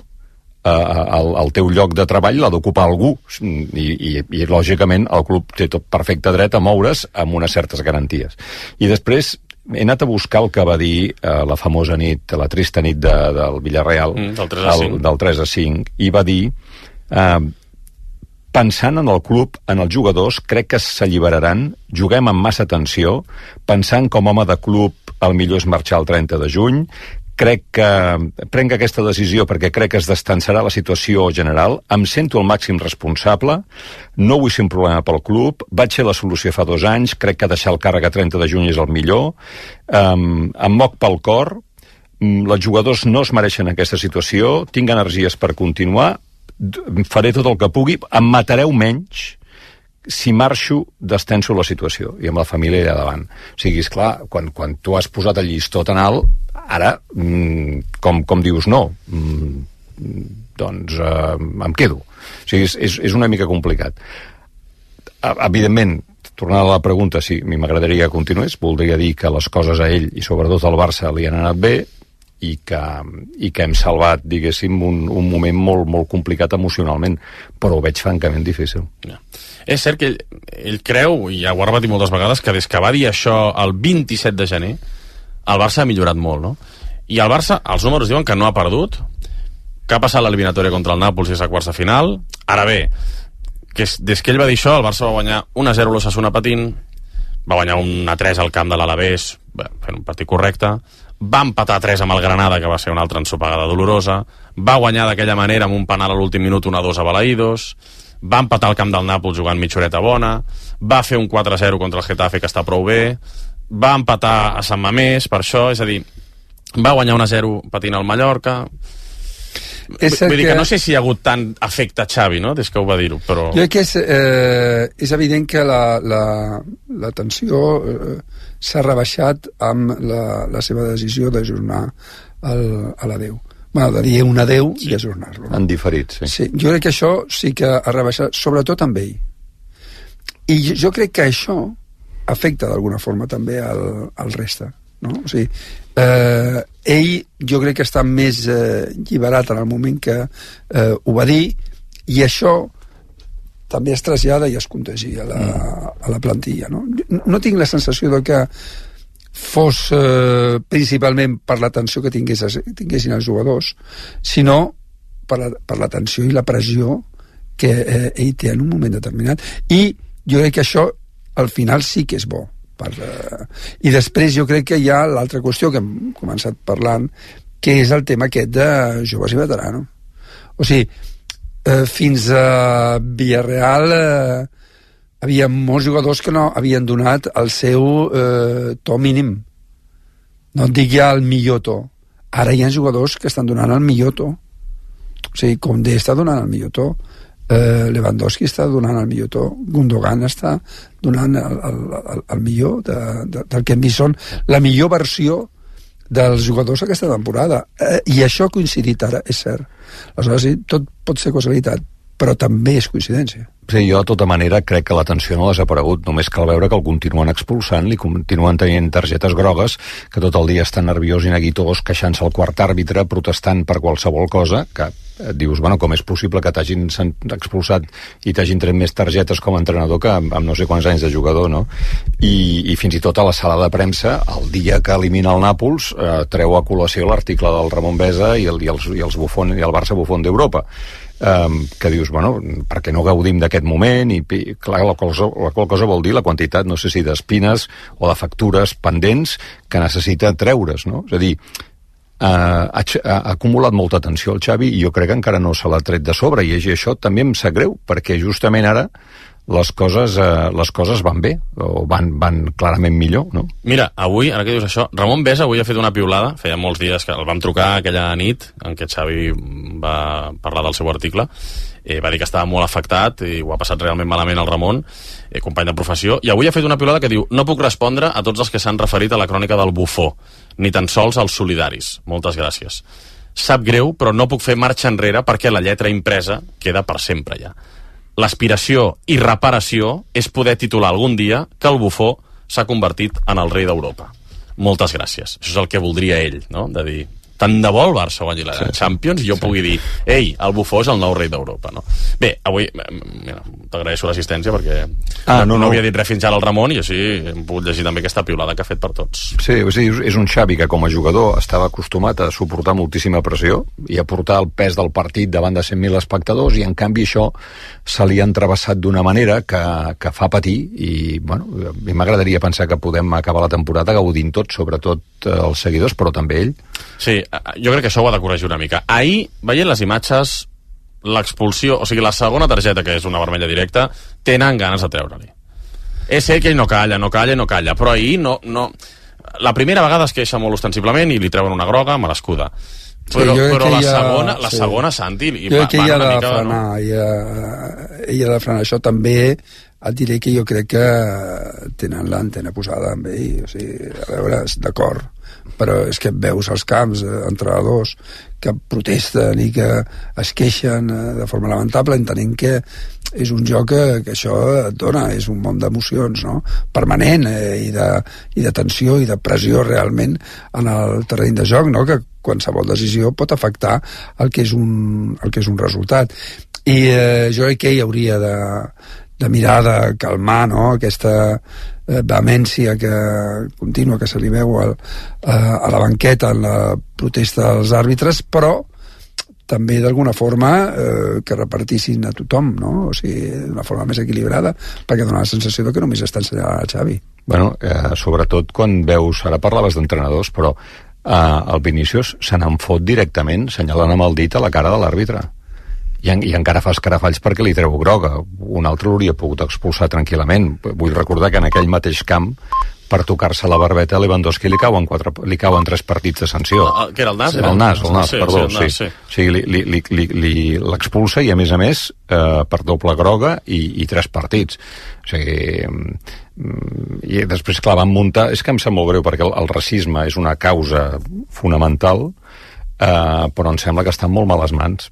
el, el teu lloc de treball l'ha d'ocupar algú i, i, i lògicament el club té tot perfecte dret a moure's amb unes certes garanties. I després he anat a buscar el que va dir eh, la famosa nit, la trista nit de, del Villarreal, mm, del tres a cinc, el, del tres a cinc, i va dir eh, pensant en el club, en els jugadors, crec que s'alliberaran, juguem amb massa tensió, pensant com home de club el millor és marxar el trenta de juny, crec que prenc aquesta decisió perquè crec que es destensarà la situació general, em sento el màxim responsable, no vull ser un problema pel club, vaig ser la solució fa dos anys, crec que deixar el càrrec a trenta de juny és el millor, um, em moc pel cor, els jugadors no es mereixen aquesta situació, tinc energies per continuar, faré tot el que pugui, em matareu menys si marxo, destenso la situació i amb la família allà davant. O sigui, esclar, quan, quan tu has posat el llistó tan alt, ara, mmm, com, com dius no, mmm, doncs eh, em quedo. O sigui, és, és, és una mica complicat. Evidentment, tornant a la pregunta, sí, a mi m'agradaria que continués, voldria dir que les coses a ell i sobretot al Barça li han anat bé i que, i que hem salvat, diguéssim, un, un moment molt, molt complicat emocionalment, però ho veig francament difícil. Ja. És cert que ell, ell creu, i ja ho ha repetit moltes vegades, que des que va dir això el vint-i-set de gener, el Barça ha millorat molt, no? I el Barça, els números diuen que no ha perdut, que ha passat l'eliminatòria contra el Nàpols i és a quarts de final. Ara bé, que és, des que ell va dir això, el Barça va guanyar un a zero a l'Osasuna patint, va guanyar un a tres al camp de l'Alavés, fent un partit correcte, va empatar a tres amb el Granada, que va ser una altra ensopegada dolorosa, va guanyar d'aquella manera amb un penal a l'últim minut un a dos a Balaïdos, va empatar al camp del Nàpols jugant mitja horeta bona, va fer un quatre a zero contra el Getafe, que està prou bé, va empatar a Sant Mamés, per això, és a dir, va guanyar un a zero patint al Mallorca. És Vull dir que que no sé si hi ha hagut tant efecte a Xavi, no?, des que ho va dir-ho, però... Jo crec que és, eh, és evident que la, la, la tensió eh, s'ha rebaixat amb la, la seva decisió d'ajornar el, a l'adeu. Bueno, de dir un adeu sí. i ajornar-lo. Han diferit, sí. sí. Jo crec que això sí que ha rebaixat, sobretot amb ell. I jo, jo crec que això afecta d'alguna forma també al, al reste, no? O sigui, eh, ell jo crec que està més eh, lliberat en el moment que eh, ho va dir, i això també es trasllada i es contagia a la, a la plantilla, no? No tinc la sensació de que fos eh, principalment per la tensió que tingués, tinguessin els jugadors, sinó per la, per la tensió i la pressió que eh, ell té en un moment determinat. I jo crec que això al final sí que és bo. Per, uh, I després jo crec que hi ha l'altra qüestió que hem començat parlant, que és el tema aquest de joves i veteranos. O sigui, uh, fins a Villarreal uh, havia molts jugadors que no havien donat el seu uh, to mínim. No et dic ja el millor to. Ara hi ha jugadors que estan donant el millor to. O sigui, Koundé està donant el millor to, Uh, Lewandowski està donant el millor to, Gundogan està donant el, el, el, el millor de, de, del que hem vist, són la millor versió dels jugadors aquesta temporada, uh, i això ha coincidit ara, és cert. Aleshores, sí, tot pot ser casualitat, però també és coincidència. Sí, jo de tota manera crec que la tensió no ha desaparegut, només cal veure que el continuen expulsant, li continuen tenint targetes grogues, que tot el dia estan nerviós i neguitós, queixant-se al quart àrbitre, protestant per qualsevol cosa, que et dius, bueno, com és possible que t'hagin expulsat i t'hagin tret més targetes com a entrenador que amb, amb no sé quants anys de jugador, no? I, i fins i tot a la sala de premsa, el dia que elimina el Nàpols, eh, treu a col·lació l'article del Ramon Besa i el, i els, i els bufon, i el Barça bufón d'Europa. Um, que dius, bueno, perquè no gaudim d'aquest moment, i, i clar, la qual, la qual cosa vol dir la quantitat, no sé si d'espines o de factures pendents que necessita treure's, no? És a dir, uh, ha, ha acumulat molta tensió el Xavi i jo crec que encara no se l'ha tret de sobre, i això també em sap greu, perquè justament ara les coses, eh, les coses van bé, o van, van clarament millor, no? Mira, avui, ara que dius això, Ramon Besa avui ha fet una piulada, feia molts dies que el vam trucar aquella nit en què Xavi va parlar del seu article, eh, va dir que estava molt afectat i ho ha passat realment malament el Ramon, eh, company de professió, i avui ha fet una piulada que diu: no puc respondre a tots els que s'han referit a la crònica del bufó, ni tan sols als solidaris. Moltes gràcies. Sap greu, però no puc fer marxa enrere perquè la lletra impresa queda per sempre ja. L'aspiració i reparació és poder titular algun dia que el bufó s'ha convertit en el rei d'Europa. Moltes gràcies. Això és el que voldria ell, no? De dir, tant de bo el Barça guanyi la sí, Champions i jo sí. pugui dir, ei, el bufó és el nou rei d'Europa, no? Bé, avui mira, t'agraeixo l'assistència perquè ah, no, no, no havia dit res fins ara el Ramon i així hem pogut llegir també aquesta piulada que ha fet per tots. Sí, o sigui, és un Xavi que com a jugador estava acostumat a suportar moltíssima pressió i a portar el pes del partit davant de cent mil espectadors, i en canvi això se li ha entrevessat d'una manera que, que fa patir, i bueno, a mi m'agradaria pensar que podem acabar la temporada gaudint tots, sobretot els seguidors, però també ell. Sí, jo crec que això ho ha de corregir una mica. Ahir, veient les imatges, l'expulsió, o sigui, la segona targeta, que és una vermella directa, tenen ganes de treure-li. És cert que ell no calla, no calla, no calla, però ahir no, no... La primera vegada es queixa molt ostensiblement i li treuen una groga merescuda. Però, sí, però la, ha, segona, la sí. segona, Santi, i jo va, crec que ella ha de mica, frenar, no? ella, ella ha de frenar això. També et diré que jo crec que tenen l'antena posada amb ell, o sigui, a veure, d'acord, però és que veus als camps eh, entrenadors que protesten i que es queixen eh, de forma lamentable, entenent que és un joc que, que això et dona, és un món d'emocions, no? Permanent, eh, i, de, i de tensió i de pressió realment en el terreny de joc, no? Que qualsevol decisió pot afectar el que és un, el que és un resultat. I eh, jo crec que hi hauria de, de mirar de calmar, no? Aquesta eh, vehemència que contínua que se li veu al, a, a la banqueta en la protesta dels àrbitres, però també d'alguna forma eh, que repartissin a tothom, no? O sigui, d'una forma més equilibrada, perquè dona la sensació de que només està ensenyant a Xavi. Bueno, eh, sobretot quan veus, ara parlaves d'entrenadors, però eh, el Vinícius se n'en fot directament senyalant amb el dit a la cara de l'àrbitre. I, en, i encara fa escarafalls perquè li treu groga. Un altre l'hauria pogut expulsar tranquil·lament. Vull recordar que en aquell mateix camp, per tocar-se la barbeta, a Lewandowski li cauen, quatre, li cauen tres partits de sanció. Ah, que era el nas? Sí, el nas, el nas, sí, perdó. Sí, el nas, sí. sí. O sigui, li, li, li, li, li, l'expulsa i, a més a més, eh, per doble groga i, i tres partits. O sigui, i després, clar, van muntar... És que em sap molt greu, perquè el, el racisme és una causa fonamental, eh, però em sembla que està en molt males mans.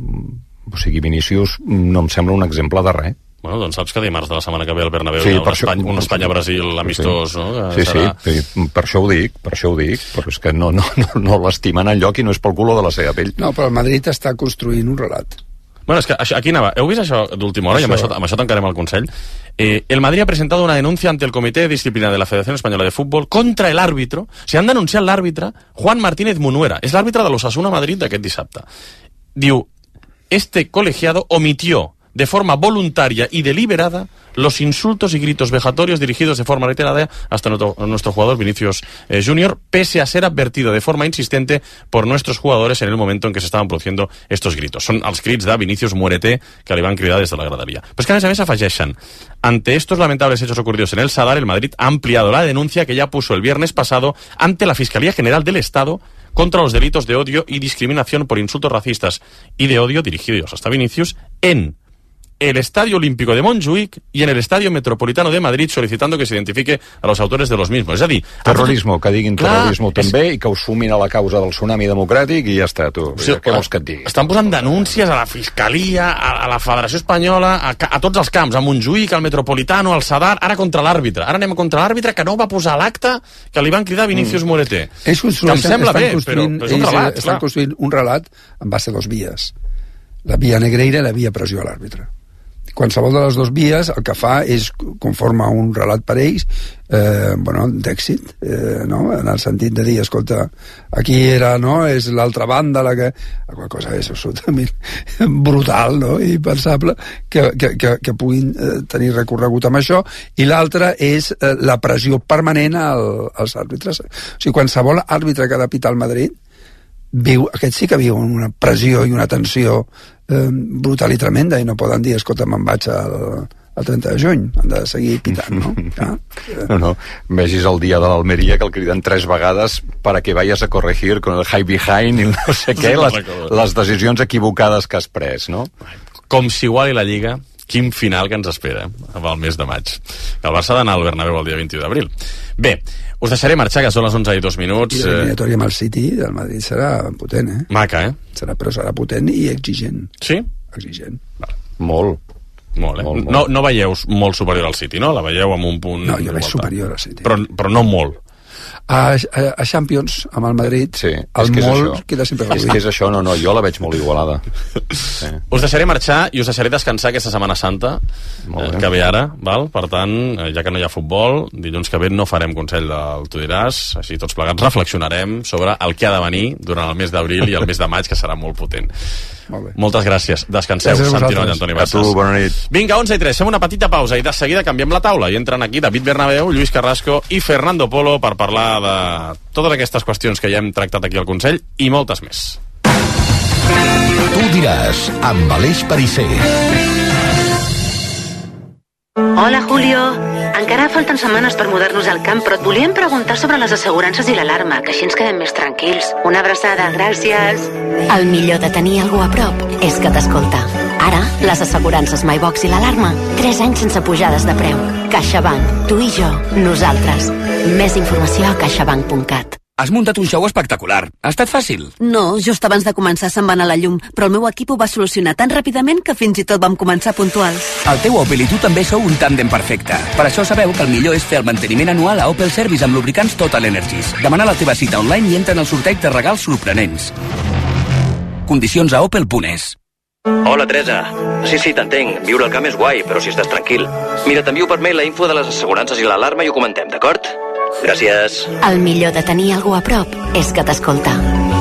O sigui, Vinícius no em sembla un exemple de res. Bueno, doncs saps que dimarts de la setmana que ve al Bernabéu sí, hi ha un, això, Espanya, un Espanya-Brasil amistós, sí. no? Sí, serà... sí, sí, per això ho dic, per això ho dic, però és que no, no, no, no l'estimen enlloc i no és pel color de la seva pell. No, però el Madrid està construint un relat. Bueno, és que això, aquí anava. Heu vist això d'última hora? Això... I amb això, amb això tancarem el Consell. Eh, el Madrid ha presentado una denuncia ante el Comité de Disciplina de la Federación Española de Fútbol contra el árbitro. Se han denunciat l'àrbitre Juan Martínez Munuera. És l'àrbitre de l'Osasuna Madrid d'aquest dissabte. Diu, este colegiado omitió de forma voluntaria y deliberada los insultos y gritos vejatorios dirigidos de forma reiterada hasta nuestro, nuestro jugador Vinicius eh, Junior, pese a ser advertido de forma insistente por nuestros jugadores en el momento en que se estaban produciendo estos gritos. Són els crits de Vinicius Muérete que li van cridar des de la gradería. Però és que a més a més afegeixen: ante estos lamentables hechos ocurridos en el Sadar, el Madrid ha ampliado la denuncia que ya puso el viernes pasado ante la Fiscalía General del Estado contra los delitos de odio y discriminación por insultos racistas y de odio dirigidos hasta Vinicius en el Estadio Olímpico de Montjuïc y en el Estadio Metropolitano de Madrid, solicitando que se identifique a los autores de los mismos. És a dir... Terrorisme, que diguin clar, terrorisme també és... i que ho sumin a la causa del tsunami democràtic i ja està, tu. O sigui, què vols que et digui? Estan posant denúncies a la Fiscalia, a, a la Federació Espanyola, a, a tots els camps, a Montjuïc, al Metropolitano, al Sadar, ara contra l'àrbitre. Ara anem contra l'àrbitre que no va posar l'acte que li van cridar Vinicius mm. Muérete. Ells que em sembla bé, però, però és un relat. Estan construint un relat en base a dos vies. La via Negreira i la via pressió a l'àrbitre. Qualsevol de les dues vies el que fa és conformar un relat per ells eh, bueno, d'èxit, eh, no? En el sentit de dir, escolta, aquí era, no? És l'altra banda la que... Qual cosa és absolutament brutal, no? I pensable que, que, que, que puguin eh, tenir recorregut amb això, i l'altra és eh, la pressió permanent al, als àrbitres. O sigui, qualsevol àrbitre que ha de pitar al Madrid viu, aquest sí que viu una pressió i una tensió eh, brutal i tremenda, i no poden dir, escolta, me'n vaig al, al trenta de juny, han de seguir pitant, no? Ah, eh. No, no, vegis el dia de l'Almeria que el criden tres vegades para que vayas a corregir con el high behind i no sé què, les, les decisions equivocades que has pres, no? Com si iguali la Lliga, quin final que ens espera el mes de maig. El Barça ha d'anar al Bernabéu el dia vint-i-u d'abril. Bé, us deixaré marxar, que són les onze i dos minuts. I l'eliminatòria amb el City del Madrid serà potent, eh? Maca, eh? Serà, però serà potent i exigent. Sí? Exigent. Vale. Molt. Molt, eh? Molt, molt. No, no veieu molt superior al City, no? La veieu amb un punt... No, jo veig superior al City. Però, però no molt. A, a, a Champions, amb el Madrid, sí, el és que molt és queda sempre reduït. És que és això, no, no, jo la veig molt igualada. Sí. Us deixaré marxar i us deixaré descansar aquesta Setmana Santa eh, que ve ara, val? Per tant, eh, ja que no hi ha futbol, dilluns que ve no farem Consell del Tu diràs, així tots plegats reflexionarem sobre el que ha de venir durant el mes d'abril i el mes de maig, que serà molt potent. Molt bé. Moltes gràcies. Descanseu, Santi Noll, Antoni Bassas. A tu, bona nit. Vinga, onze i tres, fem una petita pausa i de seguida canviem la taula i entren aquí David Bernabéu, Lluís Carrasco i Fernando Polo per parlar de totes aquestes qüestions que ja hem tractat aquí al Consell i moltes més. Tu diràs, amb Aleix Pariser. Hola, Julio. Encara falten setmanes per mudar-nos al camp, però et volíem preguntar sobre les assegurances i l'alarma, que així ens quedem més tranquils. Una abraçada, gràcies. El millor de tenir algú a prop és que t'escolta. Ara, les assegurances MyBox i l'alarma, tres anys sense pujades de preu. CaixaBank, tu i jo, nosaltres. Més informació a caixabank punt cat. Has muntat un show espectacular. Ha estat fàcil? No, just abans de començar se'n va anar la llum, però el meu equip ho va solucionar tan ràpidament que fins i tot vam començar puntuals. El teu Opel i tu també sou un tàndem perfecte. Per això sabeu que el millor és fer el manteniment anual a Opel Service amb lubricants Total Energies. Demana la teva cita online i entra en el sorteig de regals sorprenents. Condicions a opel punt es. Hola, Teresa. Sí, sí, t'entenc. Viure al camp és guai, però si estàs tranquil. Mira, t'envio per mail la info de les assegurances i l'alarma i ho comentem, d'acord? Gràcies. El millor de tenir algú a prop és que t'escolta.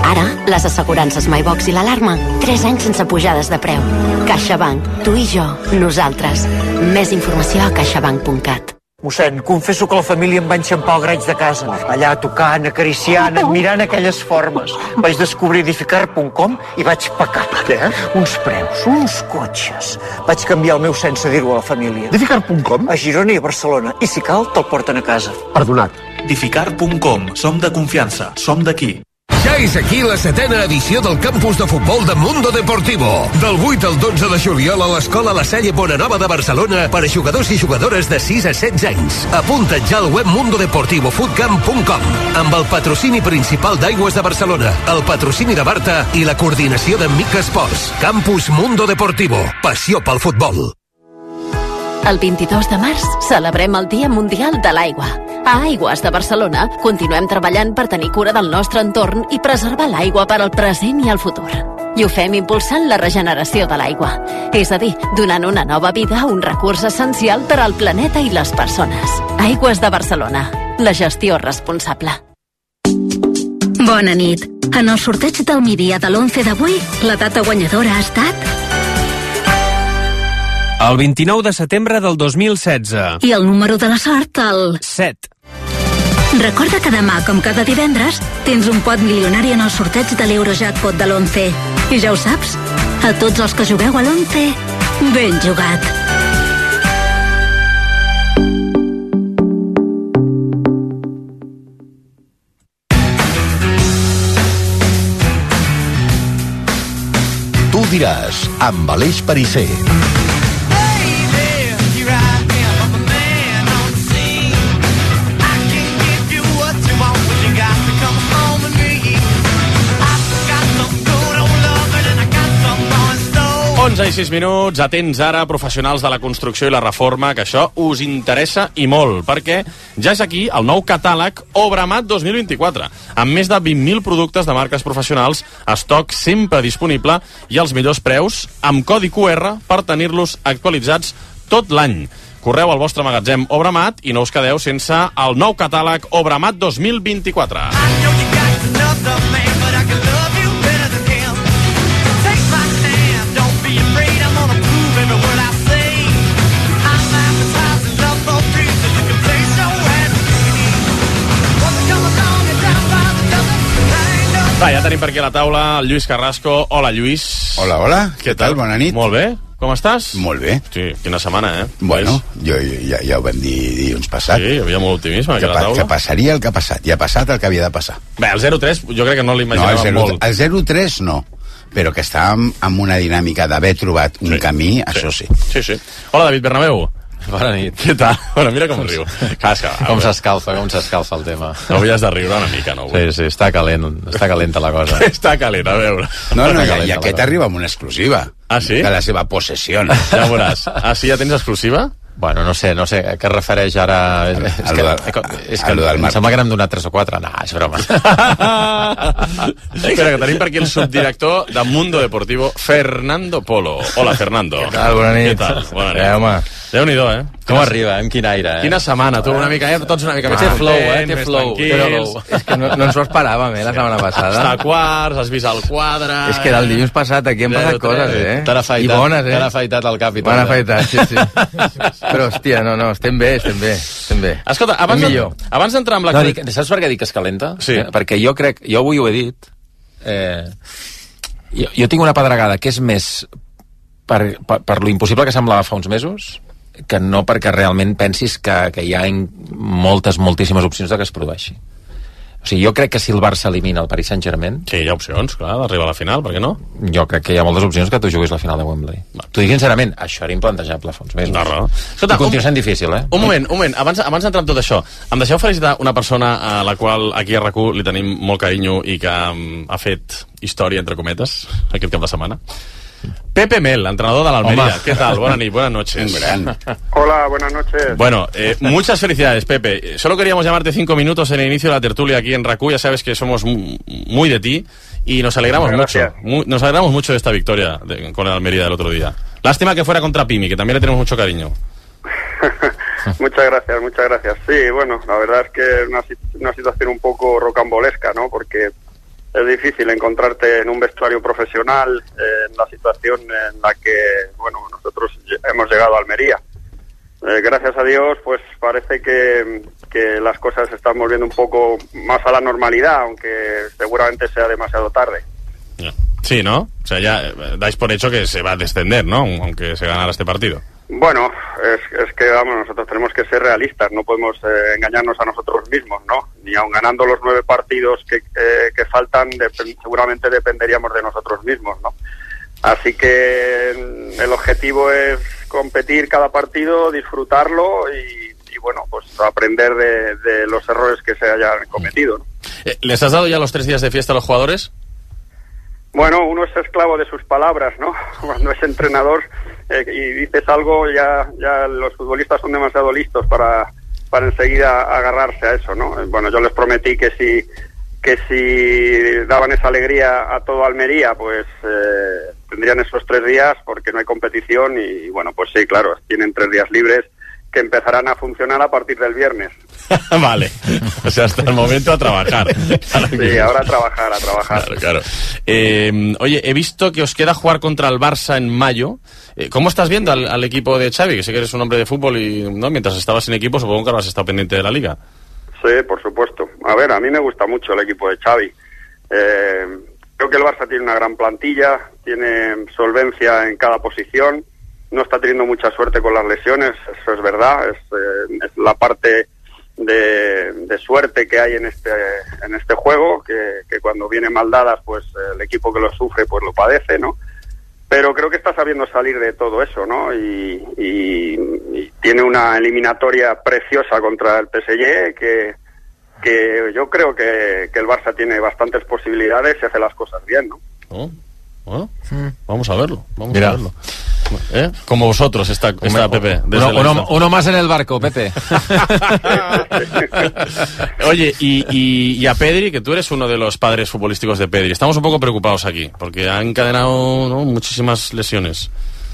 Ara, les assegurances MyBox i l'alarma, tres anys sense pujades de preu. CaixaBank, tu i jo, nosaltres. Més informació a caixabank punt cat. Mossèn, confesso que la família em va enxampar el graig de casa. Allà tocant, acariciant, admirant aquelles formes. Vaig descobrir edificar punt com i vaig pecar. Què? Uns preus, uns cotxes. Vaig canviar el meu sense dir-ho a la família. edificar punt com? A Girona i a Barcelona. I si cal, te'l porten a casa. Perdonat. edificar punt com. Som de confiança. Som d'aquí. Ja és aquí la setena edició del campus de futbol de Mundo Deportivo. Del vuit al dotze de juliol a l'escola La Salle Bonanova de Barcelona per a jugadors i jugadores de sis a setze anys. Apunta't ja al web mundo deportivo footcamp punt com amb el patrocini principal d'Aigües de Barcelona, el patrocini de Barta i la coordinació de Mica Esports. Campus Mundo Deportivo. Passió pel futbol. El vint-i-dos de març celebrem el Dia Mundial de l'Aigua. A Aigües de Barcelona continuem treballant per tenir cura del nostre entorn i preservar l'aigua per al present i el futur. I ho fem impulsant la regeneració de l'aigua, és a dir, donant una nova vida a un recurs essencial per al planeta i les persones. Aigües de Barcelona, la gestió responsable. Bona nit. En el sorteig del migdia de l'onze d'avui, la data guanyadora ha estat... El vint-i-nou de setembre del dos mil setze. I el número de la sort, el... set. Recorda que demà, com cada divendres, tens un pot milionari en el sorteig de l'Eurojackpot de l'onze. I ja ho saps, a tots els que jugueu a l'onze, ben jugat. Tu diràs, amb Aleix Perisser. onze i sis minuts, atents ara, professionals de la construcció i la reforma, que això us interessa i molt, perquè ja és aquí el nou catàleg Obramat dos mil vint-i-quatre, amb més de vint mil productes de marques professionals, estoc sempre disponible i els millors preus, amb codi Q R per tenir-los actualitzats tot l'any. Correu al vostre magatzem Obramat i no us quedeu sense el nou catàleg Obramat dos mil vint-i-quatre. Va, ja tenim per aquí a la taula el Lluís Carrasco. Hola, Lluís. Hola, hola. Què tal? Bona nit. Molt bé. Com estàs? Molt bé. Sí, quina setmana, eh? Bueno, jo, ja, ja ho vam dir dilluns passat. Sí, hi havia molt optimisme aquí que, a la taula. Que passaria el que ha passat. Ja ha passat el que havia de passar. Bé, el zero tres jo crec que no l'imaginàvem no, molt. El zero tres no, però que estàvem amb una dinàmica d'haver trobat un sí, camí, sí, això sí. Sí, sí. Hola, David Bernabéu. Bona nit. Què tal? Bueno, mira com riu. Casca, com s'escalfa, com s'escalfa el tema. Avui has de riure una mica, no? Sí, sí, està calent, està calenta la cosa. Està calent, a veure. No, no, i, i aquest arriba amb una exclusiva. Ah, sí? De la seva possessió. Ja veuràs. Ah, sí, ja tens exclusiva? Bueno, no sé, no sé a què es refereix ara... És, és que, és que em sembla que n'hem donat tres o quatre. No, és broma. Espera, que tenim per aquí el subdirector de Mundo Deportivo, Fernando Polo. Hola, Fernando. Què tal? Bona nit. Què tal? Bona nit. Eh, home. Déu-n'hi-do, eh? Com quina, arriba, amb quin aire, eh? Quina setmana, tu, una mica, eh? Tots una mica més Té flow, eh? Té flow. És que no, no ens ho esperàvem, eh, la setmana passada. Està a quarts, has vist el quadre... És que del dilluns passat aquí han passat coses, eh? T'han afaitat, I bones, eh? T'han afaitat el cap i tot. M'han afaitat, sí, sí. Però, hòstia, no, no, estem bé, estem bé, estem bé. Escolta, abans, de, abans d'entrar amb la... No, dic, saps per què dic que es calenta? Sí. Eh? Perquè jo crec, jo avui ho he dit, eh, jo, jo tinc una pedregada que és més per, per, per lo impossible que semblava fa uns mesos, que no perquè realment pensis que, que hi ha moltes, moltíssimes opcions de que es produeixi. O sigui, jo crec que si el Barça elimina el Paris Saint-Germain... Sí, hi ha opcions, clar, d'arribar a la final, per què no? Jo crec que hi ha moltes opcions que tu juguis la final de Wembley. Va. T'ho dic sincerament, això era implantejable fa uns mesos. No, no. Escolta, I continua sent difícil, eh? Un moment, un moment, abans, abans d'entrar en tot això, em deixeu felicitar una persona a la qual aquí a R A C u li tenim molt carinyo i que um, ha fet història, entre cometes, aquest cap de setmana. Pepe Mel, entrenador de la Almería. ¿Qué tal? Buenas noches. Buenas noches. Hola, buenas noches. Bueno, eh, muchas felicidades, Pepe. Solo queríamos llamarte cinco minutos en el inicio de la tertulia aquí en R A C U. Ya sabes que somos muy de ti y nos alegramos mucho. Muy, nos alegramos mucho de esta victoria de, con el Almería del otro día. Lástima que fuera contra Pimi, que también le tenemos mucho cariño. Muchas gracias, muchas gracias. Sí, bueno, la verdad es que es una, una situación un poco rocambolesca, ¿no? Porque es difícil encontrarte en un vestuario profesional eh, en la situación en la que, bueno, nosotros hemos llegado a Almería. Eh, gracias a Dios, pues parece que, que las cosas se están volviendo un poco más a la normalidad, aunque seguramente sea demasiado tarde. Sí, ¿no? O sea, ya dais por hecho que se va a descender, ¿no? Aunque se ganara este partido. Bueno, es, es que, vamos, nosotros tenemos que ser realistas, no podemos eh, engañarnos a nosotros mismos, ¿no? Ni aun ganando los nueve partidos que, eh, que faltan, dep- seguramente dependeríamos de nosotros mismos, ¿no? Así que el objetivo es competir cada partido, disfrutarlo y, y bueno, pues aprender de, de los errores que se hayan cometido, ¿no? ¿Les has dado ya los tres días de fiesta a los jugadores? Bueno, uno es esclavo de sus palabras, ¿no? Cuando es entrenador eh, y dices algo, ya ya los futbolistas son demasiado listos para, para enseguida agarrarse a eso, ¿no? Bueno, yo les prometí que si que si daban esa alegría a todo Almería, pues eh, tendrían esos tres días porque no hay competición y, bueno, pues sí, claro, tienen tres días libres que empezarán a funcionar a partir del viernes. Vale, o sea, hasta el momento a trabajar. Sí, ahora a trabajar, a trabajar. Claro, claro. Eh, oye, he visto que os queda jugar contra el Barça en mayo. Eh, ¿Cómo estás viendo al, al equipo de Xavi? Que sé que eres un hombre de fútbol y, ¿no?, mientras estabas sin equipo supongo que ahora has estado pendiente de la Liga. Sí, por supuesto. A ver, a mí me gusta mucho el equipo de Xavi. Eh, creo que el Barça tiene una gran plantilla, tiene solvencia en cada posición, no está teniendo mucha suerte con las lesiones, eso es verdad, es, eh, es la parte de, de suerte que hay en este en este juego, que, que cuando vienen mal dadas, pues el equipo que lo sufre pues lo padece, ¿no? Pero creo que está sabiendo salir de todo eso, ¿no? Y, y, y tiene una eliminatoria preciosa contra el P S G que, que yo creo que, que el Barça tiene bastantes posibilidades si hace las cosas bien, ¿no? Oh, bueno, vamos a verlo, vamos Mira. a verlo. ¿Eh? Como vosotros está, está Pepe. Uno, uno, uno más en el barco, Pepe. Oye, y, y, y a Pedri, que tú eres uno de los padres futbolísticos de Pedri, estamos un poco preocupados aquí, porque ha encadenado, ¿no?, muchísimas lesiones.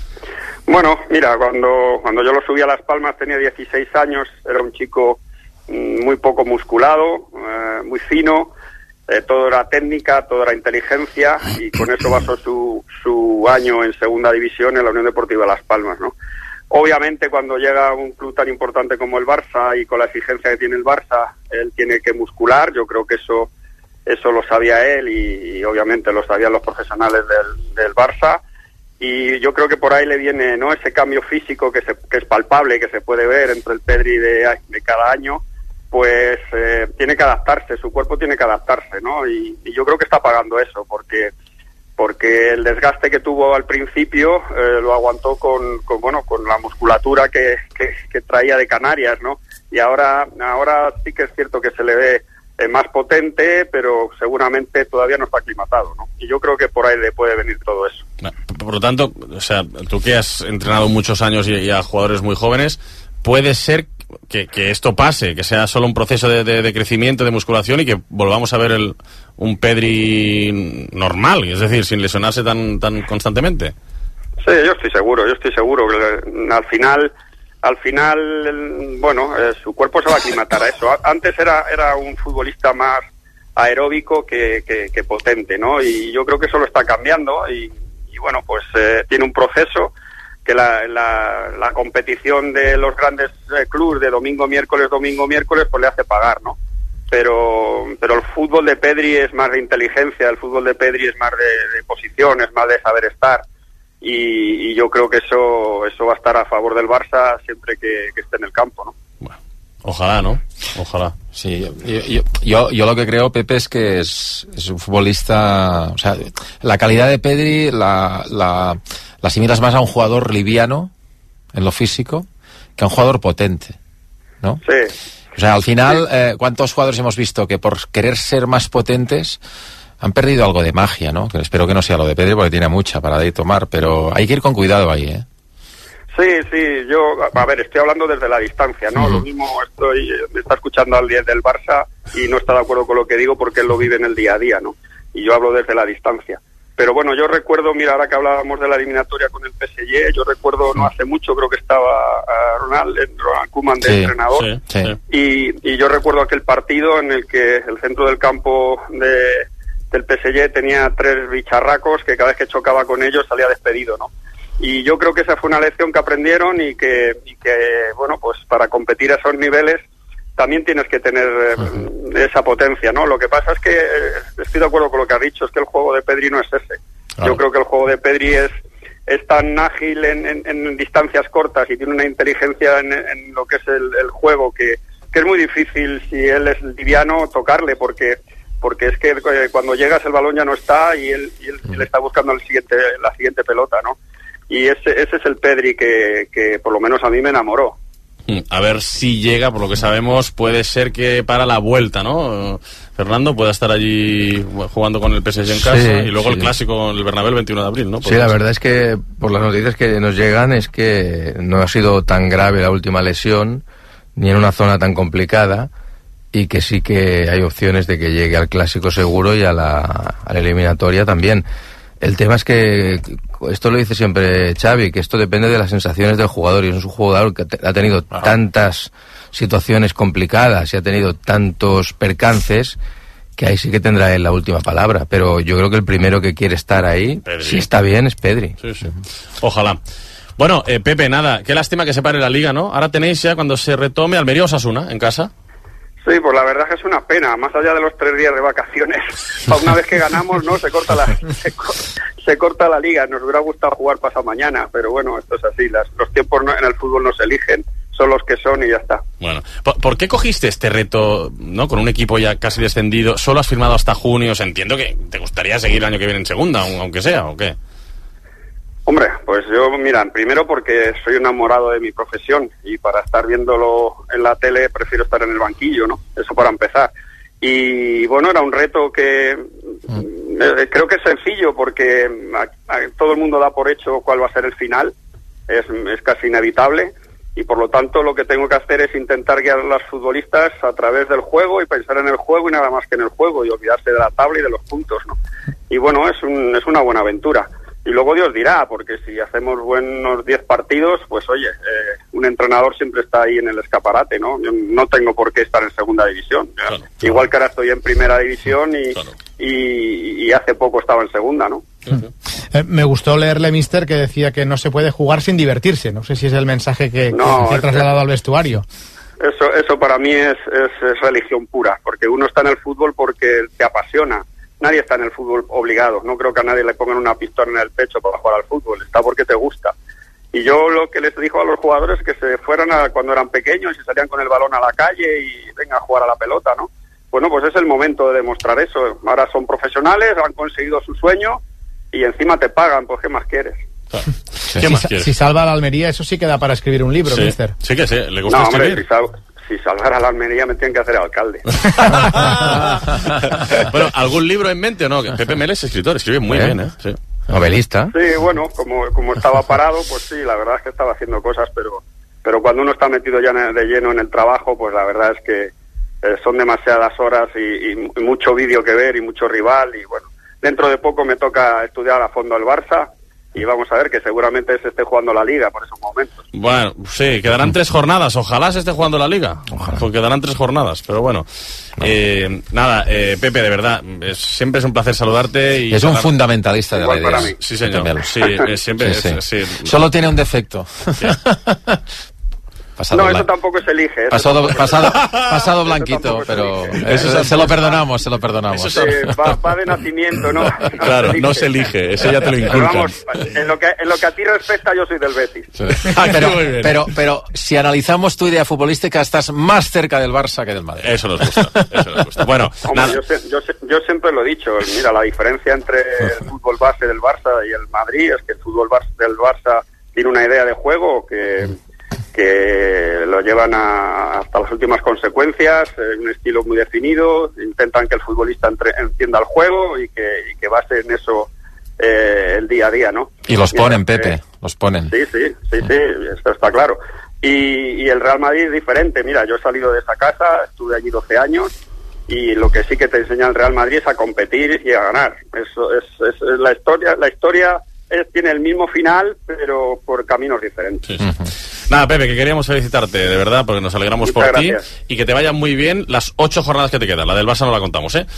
Bueno, mira, cuando, cuando yo lo subí a Las Palmas tenía dieciséis años, era un chico mm, muy poco musculado, eh, muy fino, eh, todo era técnica, todo era inteligencia, y con eso basó su, su año en segunda división en la Unión Deportiva Las Palmas, ¿no? Obviamente cuando llega a un club tan importante como el Barça y con la exigencia que tiene el Barça, él tiene que muscular, yo creo que eso eso lo sabía él y, y obviamente lo sabían los profesionales del, del Barça, y yo creo que por ahí le viene, ¿no?, ese cambio físico que, se, que es palpable, que se puede ver entre el Pedri de, de cada año, pues eh, tiene que adaptarse, su cuerpo tiene que adaptarse, ¿no? Y, y yo creo que está pagando eso, porque porque el desgaste que tuvo al principio eh, lo aguantó con, con bueno con la musculatura que, que, que traía de Canarias, ¿no? Y ahora ahora sí que es cierto que se le ve eh, más potente, pero seguramente todavía no está aclimatado, ¿no? Y yo creo que por ahí le puede venir todo eso. Por lo tanto, o sea, tú que has entrenado muchos años y, y a jugadores muy jóvenes, puede ser que, que esto pase, que sea solo un proceso de, de, de crecimiento, de musculación, y que volvamos a ver el, un Pedri normal, es decir, sin lesionarse tan tan constantemente. Sí, yo estoy seguro, yo estoy seguro que al final, al final, bueno, eh, su cuerpo se va a aclimatar a eso. Antes era era un futbolista más aeróbico que, que, que potente, ¿no? Y yo creo que eso lo está cambiando y, y bueno, pues eh, tiene un proceso que la, la, la competición de los grandes eh, clubes de domingo, miércoles, domingo, miércoles, pues le hace pagar, ¿no? Pero pero el fútbol de Pedri es más de inteligencia, el fútbol de Pedri es más de, de posición, es más de saber estar, y, y yo creo que eso eso va a estar a favor del Barça siempre que, que esté en el campo, ¿no? Bueno, ojalá, ¿no? Ojalá. Sí, yo, yo, yo, yo lo que creo, Pepe, es que es, es un futbolista, o sea, la calidad de Pedri la, la, la asimilas más a un jugador liviano en lo físico que a un jugador potente, ¿no? Sí. O sea, al final, eh, ¿cuántos jugadores hemos visto que por querer ser más potentes han perdido algo de magia, ¿no? Que espero que no sea lo de Pedri porque tiene mucha para de tomar, pero hay que ir con cuidado ahí, ¿eh? Sí, sí, yo, a ver, estoy hablando desde la distancia, ¿no? Uh-huh. Lo mismo estoy, me está escuchando alguien del Barça y no está de acuerdo con lo que digo porque él lo vive en el día a día, ¿no? Y yo hablo desde la distancia. Pero bueno, yo recuerdo, mira, ahora que hablábamos de la eliminatoria con el P S G, yo recuerdo no hace mucho, creo que estaba uh, Ronald, Ronald Koeman de sí, entrenador, sí, sí. Y, y yo recuerdo aquel partido en el que el centro del campo de, del P S G tenía tres bicharracos que cada vez que chocaba con ellos salía despedido, ¿no? Y yo creo que esa fue una lección que aprendieron y que, y que bueno, pues para competir a esos niveles también tienes que tener eh, esa potencia, ¿no? Lo que pasa es que, eh, estoy de acuerdo con lo que has dicho, es que el juego de Pedri no es ese. Claro. Yo creo que el juego de Pedri es, es tan ágil en, en, en distancias cortas y tiene una inteligencia en, en lo que es el, el juego que, que es muy difícil, si él es liviano, tocarle, porque porque es que eh, cuando llegas el balón ya no está y él, y él, él está buscando el siguiente, la siguiente pelota, ¿no? Y ese, ese es el Pedri que, que por lo menos a mí me enamoró. A ver si llega, por lo que sabemos, puede ser que para la vuelta, ¿no? Fernando pueda estar allí jugando con el P S G en casa, sí, y luego sí. El clásico con el Bernabéu el veintiuno de abril, ¿no? Sí, la verdad es que por las noticias que nos llegan es que no ha sido tan grave la última lesión, ni en una zona tan complicada, y que sí que hay opciones de que llegue al clásico seguro y a la, a la eliminatoria también. El tema es que, esto lo dice siempre Xavi, que esto depende de las sensaciones del jugador, y es un jugador que ha tenido Ajá. tantas situaciones complicadas y ha tenido tantos percances que ahí sí que tendrá él la última palabra, pero yo creo que el primero que quiere estar ahí, Pedri. Si está bien, es Pedri. Sí, sí. Ojalá. Bueno, eh, Pepe, nada, qué lástima que se pare la Liga, ¿no? Ahora tenéis ya, cuando se retome, Almería Osasuna en casa. Sí, pues la verdad es que es una pena, más allá de los tres días de vacaciones, una vez que ganamos, ¿no? Se corta la se, se corta la liga. Nos hubiera gustado jugar pasado mañana, pero bueno, esto es así, las, los tiempos no, en el fútbol no se eligen, son los que son y ya está. Bueno, ¿por, ¿por qué cogiste este reto, no, con un equipo ya casi descendido? Solo has firmado hasta junio, o sea, entiendo que te gustaría seguir el año que viene en segunda, aunque sea, ¿o qué? Hombre, pues yo, mira, primero porque soy enamorado de mi profesión y para estar viéndolo en la tele prefiero estar en el banquillo, ¿no? Eso para empezar. Y bueno, era un reto que mm. eh, creo que es sencillo porque a, a, todo el mundo da por hecho cuál va a ser el final, es, es casi inevitable, y por lo tanto lo que tengo que hacer es intentar guiar a los futbolistas a través del juego y pensar en el juego y nada más que en el juego y olvidarse de la tabla y de los puntos, ¿no? Y bueno, es, un, es una buena aventura. Y luego Dios dirá, porque si hacemos buenos diez partidos, pues oye, eh, un entrenador siempre está ahí en el escaparate, ¿no? Yo no tengo por qué estar en segunda división. Claro, claro. Igual que ahora estoy en primera división y, claro. y, y hace poco estaba en segunda, ¿no? Uh-huh. Eh, me gustó leerle, mister, que decía que no se puede jugar sin divertirse. No sé si es el mensaje que, no, que ha trasladado es, al vestuario. Eso, eso para mí es, es, es religión pura, porque uno está en el fútbol porque te apasiona. Nadie está en el fútbol obligado. No creo que a nadie le pongan una pistola en el pecho para jugar al fútbol. Está porque te gusta. Y yo lo que les dijo a los jugadores es que se fueran a, cuando eran pequeños y salían con el balón a la calle y venga a jugar a la pelota, ¿no? Bueno, pues es el momento de demostrar eso. Ahora son profesionales, han conseguido su sueño y encima te pagan. Pues, ¿qué más quieres? Ah, ¿qué si, más quieres? Si salva a la Almería, eso sí queda para escribir un libro, sí, mister. Sí que sí, le gusta no, escribir. Hombre, si sal... Si salvar a la Almería me tienen que hacer alcalde. Bueno, ¿algún libro en mente o no? Pepe Mel es escritor, escribe muy ¿Eh? bien, ¿eh? Sí. Novelista. Sí, bueno, como, como estaba parado, pues sí, la verdad es que estaba haciendo cosas, pero pero cuando uno está metido ya de lleno en el trabajo, pues la verdad es que eh, son demasiadas horas y, y mucho vídeo que ver y mucho rival, y bueno, dentro de poco me toca estudiar a fondo el Barça, y vamos a ver que seguramente se esté jugando la Liga por esos momentos. Bueno, sí, quedarán tres jornadas. Ojalá se esté jugando la Liga. Ojalá. Pues quedarán tres jornadas, pero bueno. No. Eh, nada, eh, Pepe, de verdad, es, siempre es un placer saludarte. Y es un fundamentalista de la idea. Para mí. Sí, señor. Sí, eh, siempre sí, sí. Es, sí. Solo tiene un defecto. Sí. Pasado no, eso tampoco se elige. Eso pasado, pasado, pasado blanquito, pero eso se, se lo perdonamos, se lo perdonamos. Eso sí, va, va de nacimiento, ¿no? Claro, no se elige, eso ya te lo inculcan. Pero vamos, en lo que, en lo que a ti respecta, yo soy del Betis. Sí. Ah, pero, pero, pero si analizamos tu idea futbolística, estás más cerca del Barça que del Madrid. Eso nos gusta, eso nos gusta. Bueno, Hombre, yo, sé, yo, sé, yo siempre lo he dicho, mira, la diferencia entre el fútbol base del Barça y el Madrid es que el fútbol base del Barça tiene una idea de juego que... que lo llevan a, hasta las últimas consecuencias, eh, un estilo muy definido, intentan que el futbolista entre, entienda el juego y que, y que base en eso eh, el día a día, ¿no? Y los ponen, Pepe, eh, los ponen. Sí, sí, sí, sí, esto está claro. Y, y el Real Madrid es diferente, mira, yo he salido de esa casa, estuve allí doce años, y lo que sí que te enseña el Real Madrid es a competir y a ganar. Eso es, es, es la historia, la historia es, tiene el mismo final, pero por caminos diferentes. Sí, sí. Nada, Pepe, que queríamos felicitarte, de verdad, porque nos alegramos por ti y que te vayan muy bien las ocho jornadas que te quedan. La del Barça no la contamos, ¿eh?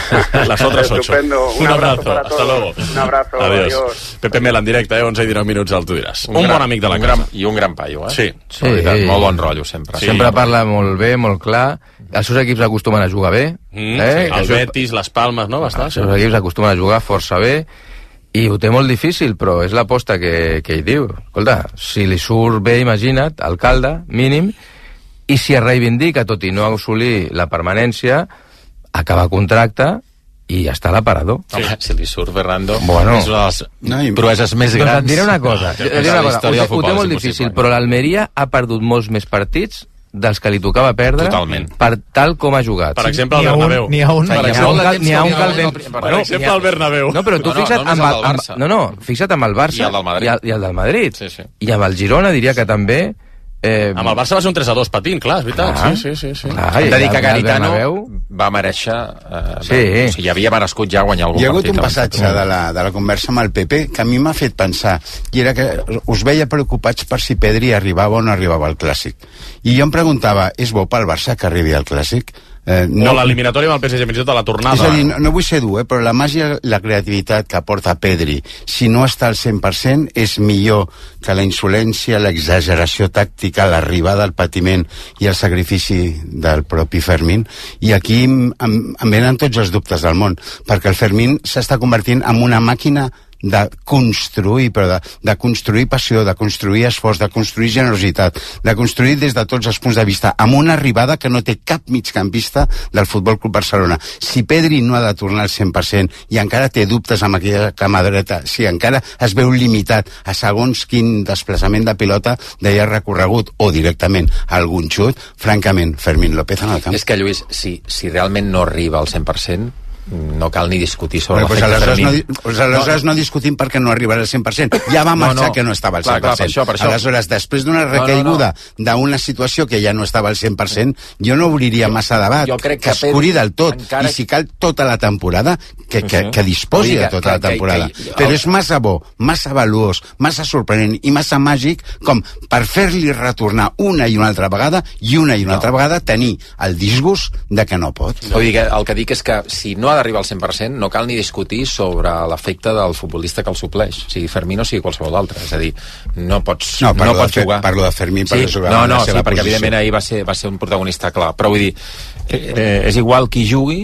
Las otras ocho. Estupendo. Un, Un abrazo, abrazo, para hasta todos. luego. Un abrazo, adiós. adiós. Pepe Mel en directe, eh? onze i dinou minuts al Tu diràs. Un, Un un gran, bon amic de la un casa. gran, I un gran paio, eh? Sí. Sí, veritat, molt bon rotllo, sempre. Sí, sempre parla molt bé, molt clar. Els seus equips acostumen a jugar bé. Mm, eh? sí. El Betis, les Palmes, no? Va estar, Els seus equips acostumen a jugar força bé i ho té molt difícil, però és l'aposta que, que ell diu. Escolta, si li surt bé, imagina't, alcalde, mínim, i si es reivindica, tot i no assolir la permanència, acaba contracte i ja està a l'aparador. Sí. Home, si li surt Fernando, bueno, és una de les no, proeses més doncs grans. et diré una cosa, de, et diré una cosa. de Ho, té, ho té molt difícil, però l'Almeria ha perdut molts més partits dels que li tocava perdre. Totalment. Per tal com ha jugat. Per exemple, el Bernabéu. N'hi ha un, per exemple, n'hi ha un que el ben... Per exemple, el Bernabéu. No, però tu fixa't amb el, amb, no, no, fixa't amb el Barça i el del Madrid, i el, i el del Madrid. Sí, sí. I amb el Girona diria que també. Eh, amb el Barça va ser un tres a dos patint, clar, és veritat. Ah, sí, sí, sí, sí. Clar, Hem de dir que el Garitano Bernabéu va mereixer... Eh, Sí. O sigui, havia merescut ja guanyar algun Hi ha partit. hagut un abans. passatge de la, de la conversa amb el P P que a mi m'ha fet pensar, i era que us veia preocupats per si Pedri arribava o no arribava al Clàssic. I jo em preguntava, és bo pel Barça que arribi al Clàssic? Eh, no. O l'eliminatòria amb el P S G, fins i tot a la tornada. És a dir, no, no vull ser dur, eh, però la màgia, la creativitat que aporta Pedri, si no està al cent per cent, és millor que la insolència, l'exageració tàctica, l'arribada al patiment i el sacrifici del propi Fermín. I aquí em, em, em venen tots els dubtes del món, perquè el Fermín s'està convertint en una màquina de construir, però de, de construir passió, de construir esforç, de construir generositat, de construir des de tots els punts de vista, amb una arribada que no té cap migcampista del Futbol Club Barcelona. Si Pedri no ha de tornar al cent per cent i encara té dubtes amb aquella cama dreta, si encara es veu limitat a segons quin desplaçament de pilota deia recorregut o directament algun xut, francament, Fermín López en el camp. És que, Lluís, si, si realment no arriba al cent per cent, no cal ni discutir sobre bueno, l'efecte pues Fermín. No, pues aleshores no, no discutim perquè no arribarà al cent per cent. Ja va marxar no, no. que no estava al cent per cent. Clar, clar, per això, per això. Aleshores, després d'una recaiguda no, no, no. d'una situació que ja no estava al cent per cent, jo no obriria jo, massa debat. Jo crec que, que es curi del tot. encara... I si cal tota la temporada, que, que, que disposi de tota la temporada. Que, que, que, Però és massa bo, massa valuós, massa sorprenent i massa màgic com per fer-li retornar una i una altra vegada i una i una no. altra vegada tenir el disgust de que no pot. Vull dir que el que dic és que si no ha d'arribar al cent per cent no cal ni discutir sobre l'efecte del futbolista que el supleix, sigui Fermín o sigui qualsevol altre, és a dir, no pots, no, no pots de, jugar. Parlo de Fermín per sí? jugar no, no, la seva sí, perquè posició. evidentment ahir va ser, va ser un protagonista clar, però vull dir, eh, eh, és igual qui jugui,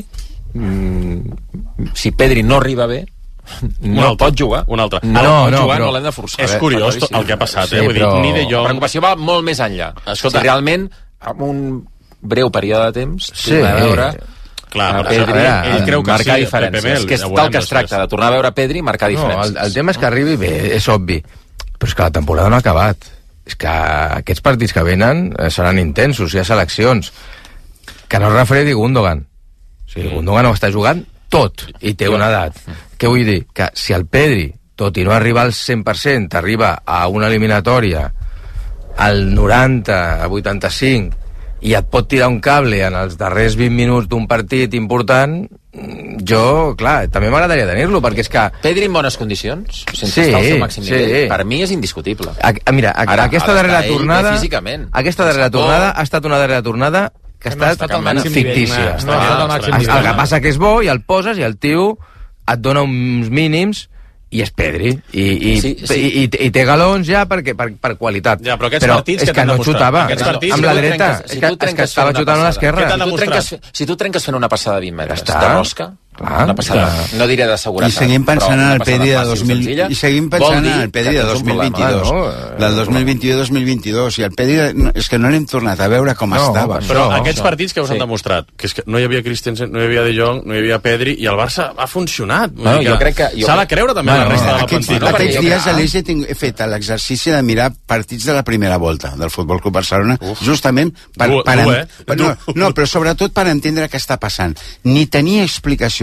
mm, si Pedri no arriba bé, no altre, pot jugar. Un altre. No, no, pot no, jugar, però, no l'hem de forçar. És curiós el que ha passat, sí, eh? Vull però... dir, ni de Jong... La preocupació va molt més enllà. Escolta, si realment, amb un breu període de temps, sí. tornar a veure... Clar, a Pedri, veure, ell creu que marcar sí, diferències. És que és tal que es tracta, de tornar a veure Pedri i marcar diferències. No, el, el tema és que arribi bé, és obvi. Però és que la temporada no ha acabat. És que aquests partits que venen seran intensos, hi ha seleccions. Que no es refredi Gundogan. O sigui, Gundogan ho està jugant tot i té una edat. Què vull dir? Que si el Pedri, tot i no arribar al cent per cent, arriba a una eliminatòria al noranta, a vuitanta-cinc, i et pot tirar un cable en els darrers vint minuts d'un partit important, jo, clar, també m'agradaria tenir-lo, perquè és que... Pedri en bones condicions, sense sí, estar al seu màxim nivell, sí. per mi és indiscutible. A, a, mira, a, ara, aquesta ara darrera tornada... físicament. Aquesta darrera tornada ha estat una darrera tornada que ha estat, estat fictícia. No, no, no, el, el que passa que és bo i el poses i el tio et dona uns mínims i és Pedri i, i, sí, sí. i, i, i té galons ja perquè, per, per qualitat ja, però, però partits és que, que no xutava partits, amb la si dreta trenques, si és que, és que estava xutant a l'esquerra. Si, tu trenques, si tu trenques fent una passada de vint metres ja de rosca, clar, una passada, clar. No diré de seguretat, i seguim pensant en el Pedri de dos mil senzilla, i seguim pensant en el Pedri de dos mil vint-i-dos, no? Del dos mil vint-i-dos dos mil vint-i-dos, i el Pedri no, és que no l'hem tornat a veure com no, estava. Però no, aquests això. partits que us sí. han demostrat, que és que no hi havia Christensen, no hi havia De Jong, no hi havia Pedri, i el Barça ha funcionat. No, jo crec que s'ha de creure també no, la resta no, de la plantilla. No, aquests dies a l'Eix he, he fet l'exercici de mirar partits de la primera volta del Futbol Club Barcelona, Uf. justament per, du, per du, en, eh? no, no, però sobretot per entendre què està passant. Ni tenia explicació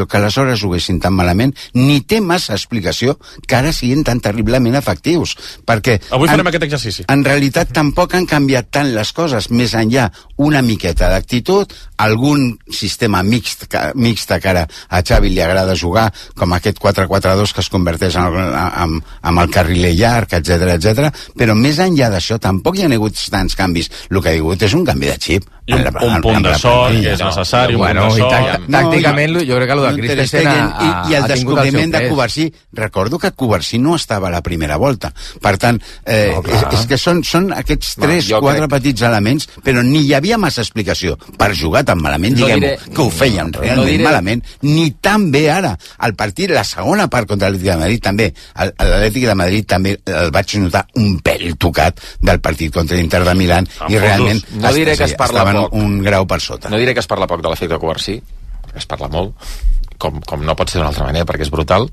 explicació que aleshores juguessin tan malament, ni té massa explicació que ara siguin tan terriblement efectius, perquè... Avui farem en, aquest exercici. En realitat tampoc han canviat tant les coses, més enllà una miqueta d'actitud, algun sistema mixt, mixt que ara a Xavi li agrada jugar, com aquest quatre quatre dos que es converteix en, en, en el carriler llarg, etcètera, etcètera, però més enllà d'això tampoc hi ha hagut tants canvis. El que ha hagut és un canvi de xip. I un, un punt de sort, que és necessari, un bueno, punt de sort. Tàct, tàcticament, no, jo crec que el de Christensen ha, ha, i, i el ha descobriment el de Covarsí, recordo que Covarsí no estava a la primera volta. Per tant, eh, no, és, és que són, són aquests tres, no, quatre crec... petits elements, però ni hi havia massa explicació per jugar tan malament, no diguem-ho, diré... que ho feien no, realment no diré... malament, ni tan bé ara. El partit, la segona part contra l'Atlètic de Madrid, també, l'Atlètic de Madrid també el vaig notar un pèl tocat del partit contra l'Inter de Milán, ah, i realment no diré que es parla estaven poc. un grau per sota. No diré que es parla poc de l'efecte Covarsí, es parla molt, com, com no pot ser d'una altra manera, perquè és brutal,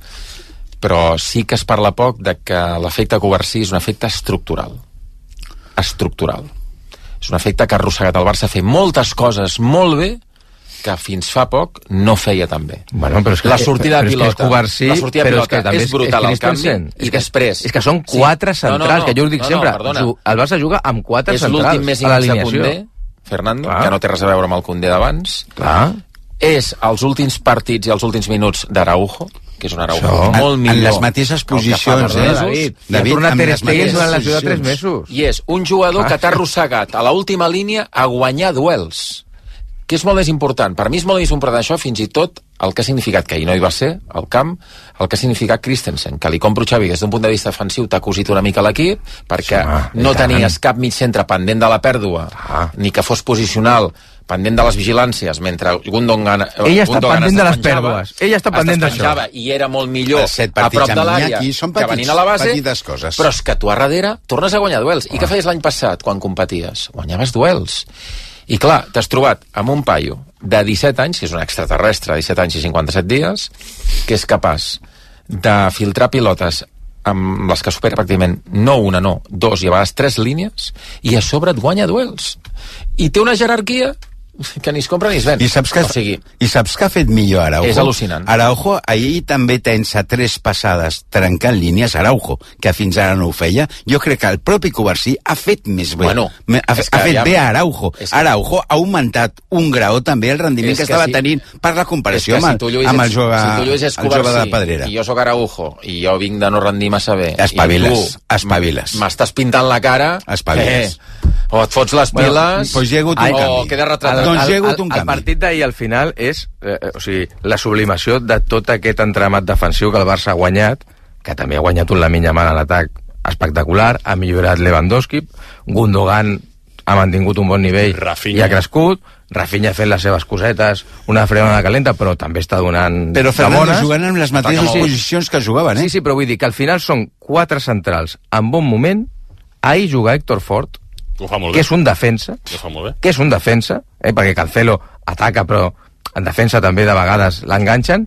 però sí que es parla poc de que l'efecte Covarsí és un efecte estructural. Estructural. És un efecte que ha arrossegat el Barça a fer moltes coses molt bé que fins fa poc no feia tan bé. Bueno, però és que, la sortida de pilota, Covarsí, la sortida de pilota és, és brutal al canvi, i després... És que són quatre sí. centrals, no, no, no, que jo us dic no, sempre, no, el Barça juga amb quatre és centrals l'últim més a l'alineació. Condé, Fernando, Clar. que no té res a veure amb el Condé d'abans. Clar. És els últims partits i els últims minuts d'Araujo, que és un Araujo Això. molt millor. En les mateixes posicions, eh, David? David, ha tornat Ter Stegen durant la ciutat de tres mesos. I és un jugador ah. que t'ha arrossegat a l'última línia a guanyar duels, que és molt més important. Per mi és molt més important això, fins i tot el que ha significat, que ahir no hi va ser, al camp, el que ha significat Christensen, que li compro Xavi, des d'un punt de vista defensiu t'ha cosit una mica l'equip, perquè ah, no tenies cap mig centre pendent de la pèrdua, ah. ni que fos posicional, pendent de les vigilàncies, mentre Gundogan... Ella està Gundogan pendent de les pèrdues. Ella està pendent d'això. I era molt millor a prop de l'àrea que venint a la base, però és que tu a darrere tornes a guanyar duels. I què feies l'any passat, quan competies? Guanyaves duels. I clar, t'has trobat amb un paio de disset anys, que és un extraterrestre, disset anys i cinquanta-set dies, que és capaç de filtrar pilotes amb les que supera pràcticament no una, no, dos i a vegades tres línies, i a sobre et guanya duels. I té una jerarquia que ni es compra ni es ven. I saps que, o sigui, i saps que ha fet millor Araujo? És al·lucinant. Araujo ahir també tensa tres passades trencant línies, Araujo, que fins ara no ho feia. Jo crec que el propi Covarsí ha fet més bé. Bueno, ha, fet, ha fet ja, bé a Araujo. Que... Araujo ha augmentat un grau també el rendiment que, que estava si... tenint per la comparació amb, si el, amb el, jove, si el jove de Pedrera. I jo sóc Araujo, i jo vinc de no rendir massa bé. Espaviles, espaviles. M'estàs pintant la cara. Espaviles. Eh, o et fots les piles, bueno, pues hi ha hagut un o canvi. queda retratat. El, doncs hi ha hagut el, un canvi. El partit d'ahir al final és eh, o sigui, la sublimació de tot aquest entramat defensiu que el Barça ha guanyat, que també ha guanyat un Lamine Yamal a l'atac espectacular, ha millorat Lewandowski, Gundogan ha mantingut un bon nivell Rafinha. I ha crescut, Rafinha ha fet les seves cosetes, una frenada calenta, però també està donant però Fernando jugant en les mateixes posicions que jugaven, eh? Sí, sí, però vull dir que al final són quatre centrals en bon moment. Ahir juga Héctor Fort, que és un defensa, que és un defensa, eh, perquè Cancelo ataca, però en defensa també de vegades l'enganxen,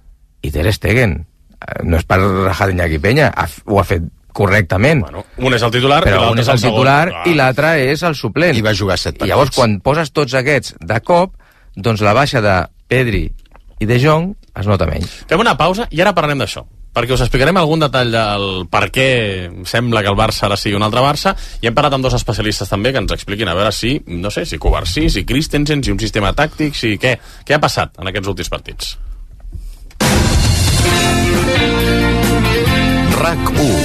i Ter Stegen, no és per rajar d'Iñaki Peña, ha, ho ha fet correctament. Bueno, un és el titular, però un és el titular ah. i l'altre és el suplent. I va jugar set partits. I llavors, quan poses tots aquests de cop, doncs la baixa de Pedri i de Jong es nota menys. Fem una pausa i ara parlem d'això, perquè us explicarem algun detall del per què sembla que el Barça ara sigui un altre Barça, i hem parlat amb dos especialistes també que ens expliquin a veure si, no sé, si Covarsí, si Christensen, si un sistema tàctic, si què, què ha passat en aquests últims partits. RAC u.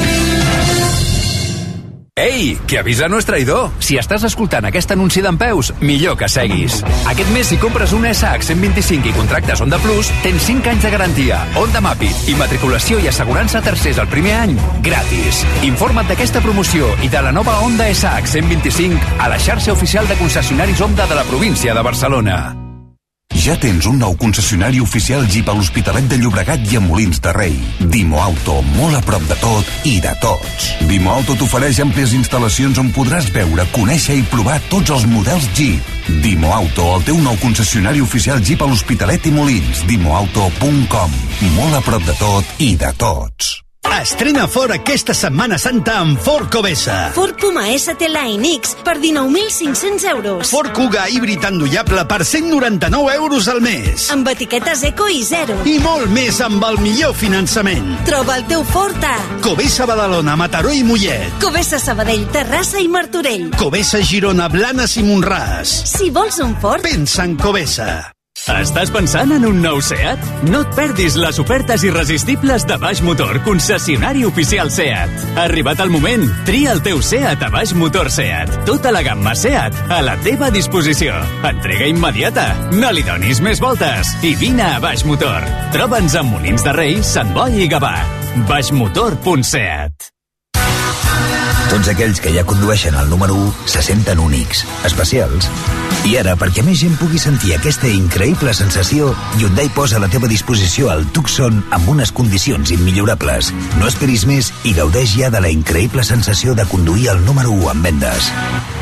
Ei, que avisa no és traïdor. Si estàs escoltant aquest anunci d'Empeus, millor que seguis. Aquest mes, si compres un S H cent vint-i-cinc i contractes Honda Plus, tens cinc anys de garantia, Honda Mapit, immatriculació i assegurança tercers el primer any, gratis. Informa't d'aquesta promoció i de la nova Honda S H cent vint-i-cinc a la xarxa oficial de concessionaris Honda de la província de Barcelona. Ja tens un nou concessionari oficial Jeep a l'Hospitalet de Llobregat i a Molins de Rei. Dimo Auto, molt a prop de tot i de tots. Dimo Auto t'ofereix àmplies instal·lacions on podràs veure, conèixer i provar tots els models Jeep. Dimo Auto, el teu nou concessionari oficial Jeep a l'Hospitalet i Molins. dimo auto punt com. Molt a prop de tot i de tots. Estrena Ford aquesta Setmana Santa amb Ford Covesa. Ford Puma S T Line X per dinou mil cinc-cents euros. Ford Kuga híbrid endollable per cent noranta-nou euros al mes. Amb etiquetes eco i zero. I molt més amb el millor finançament. Troba el teu Ford a Covesa, Badalona, Mataró i Mollet. Covesa, Sabadell, Terrassa i Martorell. Covesa, Girona, Blanes i Montràs. Si vols un Ford, pensa en Covesa. Estàs pensant en un nou SEAT? No et perdis les ofertes irresistibles de Baix Motor, concessionari oficial SEAT. Ha arribat el moment. Tria el teu SEAT a Baix Motor SEAT. Tota la gamma SEAT a la teva disposició. Entrega immediata. No li donis més voltes. I vine a Baix Motor. Troba'ns a Molins de Rei, Sant Boi i Gavà. baixmotor punt set. Tots aquells que ja condueixen el número u se senten únics, especials. I ara, perquè més gent pugui sentir aquesta increïble sensació, Hyundai posa a la teva disposició el Tucson amb unes condicions immillorables. No esperis més i gaudeix ja de la increïble sensació de conduir el número u en vendes.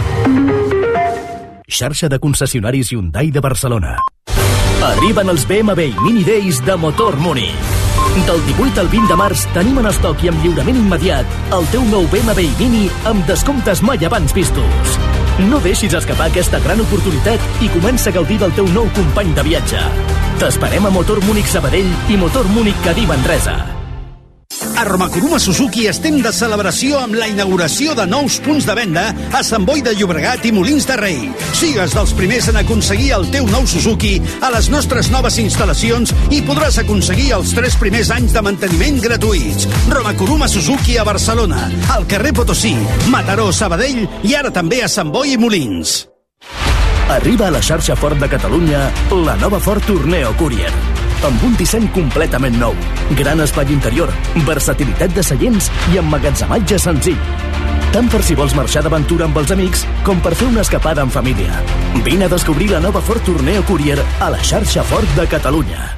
Xarxa de concessionaris Hyundai de Barcelona. Arriben els B M W Mini Days de Motor Múnich. Del divuit al vint de març tenim en estoc i amb lliurament immediat el teu nou B M W Mini amb descomptes mai abans vistos. No deixis escapar aquesta gran oportunitat i comença a gaudir del teu nou company de viatge. T'esperem a Motor Múnich Sabadell i Motor Múnich Cadí Manresa. A Romakuruma Suzuki estem de celebració amb la inauguració de nous punts de venda a Sant Boi de Llobregat i Molins de Rei. Sigues dels primers en aconseguir el teu nou Suzuki a les nostres noves instal·lacions i podràs aconseguir els tres primers anys de manteniment gratuïts. Romakuruma Suzuki a Barcelona, al carrer Potosí, Mataró, Sabadell i ara també a Sant Boi i Molins. Arriba a la xarxa Ford de Catalunya la nova Ford Tourneo Courier. Amb un disseny completament nou, gran espai interior, versatilitat de seients i emmagatzematge senzill. Tant per si vols marxar d'aventura amb els amics com per fer una escapada en família. Vine a descobrir la nova Ford Tourneo Courier a la xarxa Ford de Catalunya.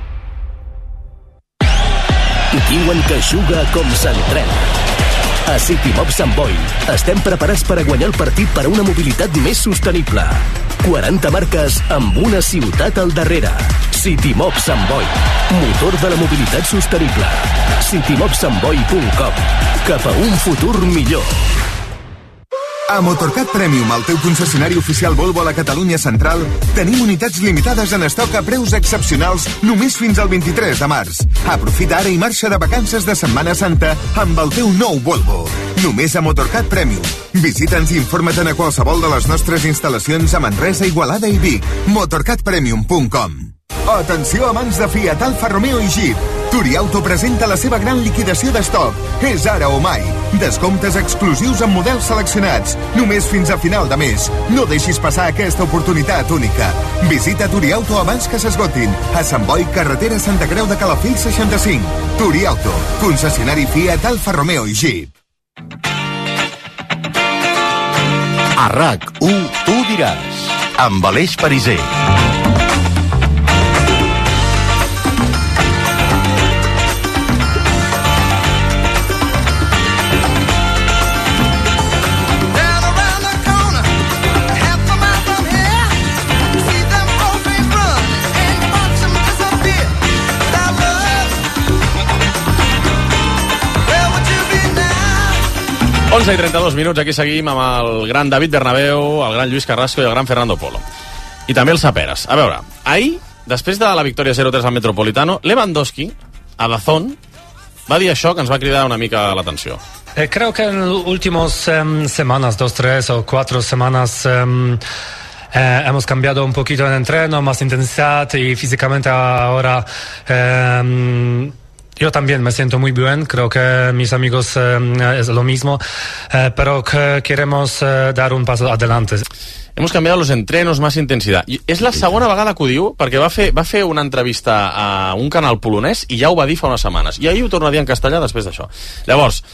Diuen que juga com s'entrena. A Citymob Sant Boi estem preparats per a guanyar el partit per a una mobilitat més sostenible. quaranta marques amb una ciutat al darrere. Citymob Sant Boi, motor de la mobilitat sostenible. citymob sant boi punt com. Cap a un futur millor. A Motorcat Premium, el teu concessionari oficial Volvo a la Catalunya Central, tenim unitats limitades en estoc a preus excepcionals només fins al vint-i-tres de març. Aprofita ara i marxa de vacances de Setmana Santa amb el teu nou Volvo. Només a Motorcat Premium. Visita'ns i informa't a qualsevol de les nostres instal·lacions a Manresa, Igualada i Vic. motorcat premium punt com. Atenció amants de Fiat, Alfa Romeo i Jeep. Turiauto presenta la seva gran liquidació d'estoc. És ara o mai. Descomptes exclusius en models seleccionats. Només fins a final de mes. No deixis passar aquesta oportunitat única. Visita Turiauto abans que s'esgotin. A Sant Boi, carretera Santa Creu de Calafell seixanta-cinc. Turiauto, concessionari Fiat, Alfa Romeo i Jeep. A RAC u, tu diràs, amb Aleix Pariser. onze i trenta-dos minuts, aquí seguim amb el gran David Bernabéu, el gran Lluís Carrasco i el gran Fernando Polo. I també els Saperes. A veure, ahir, després de la victòria zero tres al Metropolitano, Lewandowski, a Dazón, va dir això que ens va cridar una mica l'atenció. Eh, creo que en las últimas um, semanas, dos, tres o cuatro semanas, um, eh, hemos cambiado un poquito el entreno, más intensidad y físicamente ahora... Um, Yo también me siento muy bien, creo que mis amigos eh, es lo mismo, eh, pero que queremos eh, dar un paso adelante. Hemos cambiado los entrenos, más intensidad. I és la segona vegada que ho diu, perquè va fer, va fer una entrevista a un canal polonès i ja ho va dir fa unes setmanes. I ahir ho torna a dir en castellà després d'això. Llavors,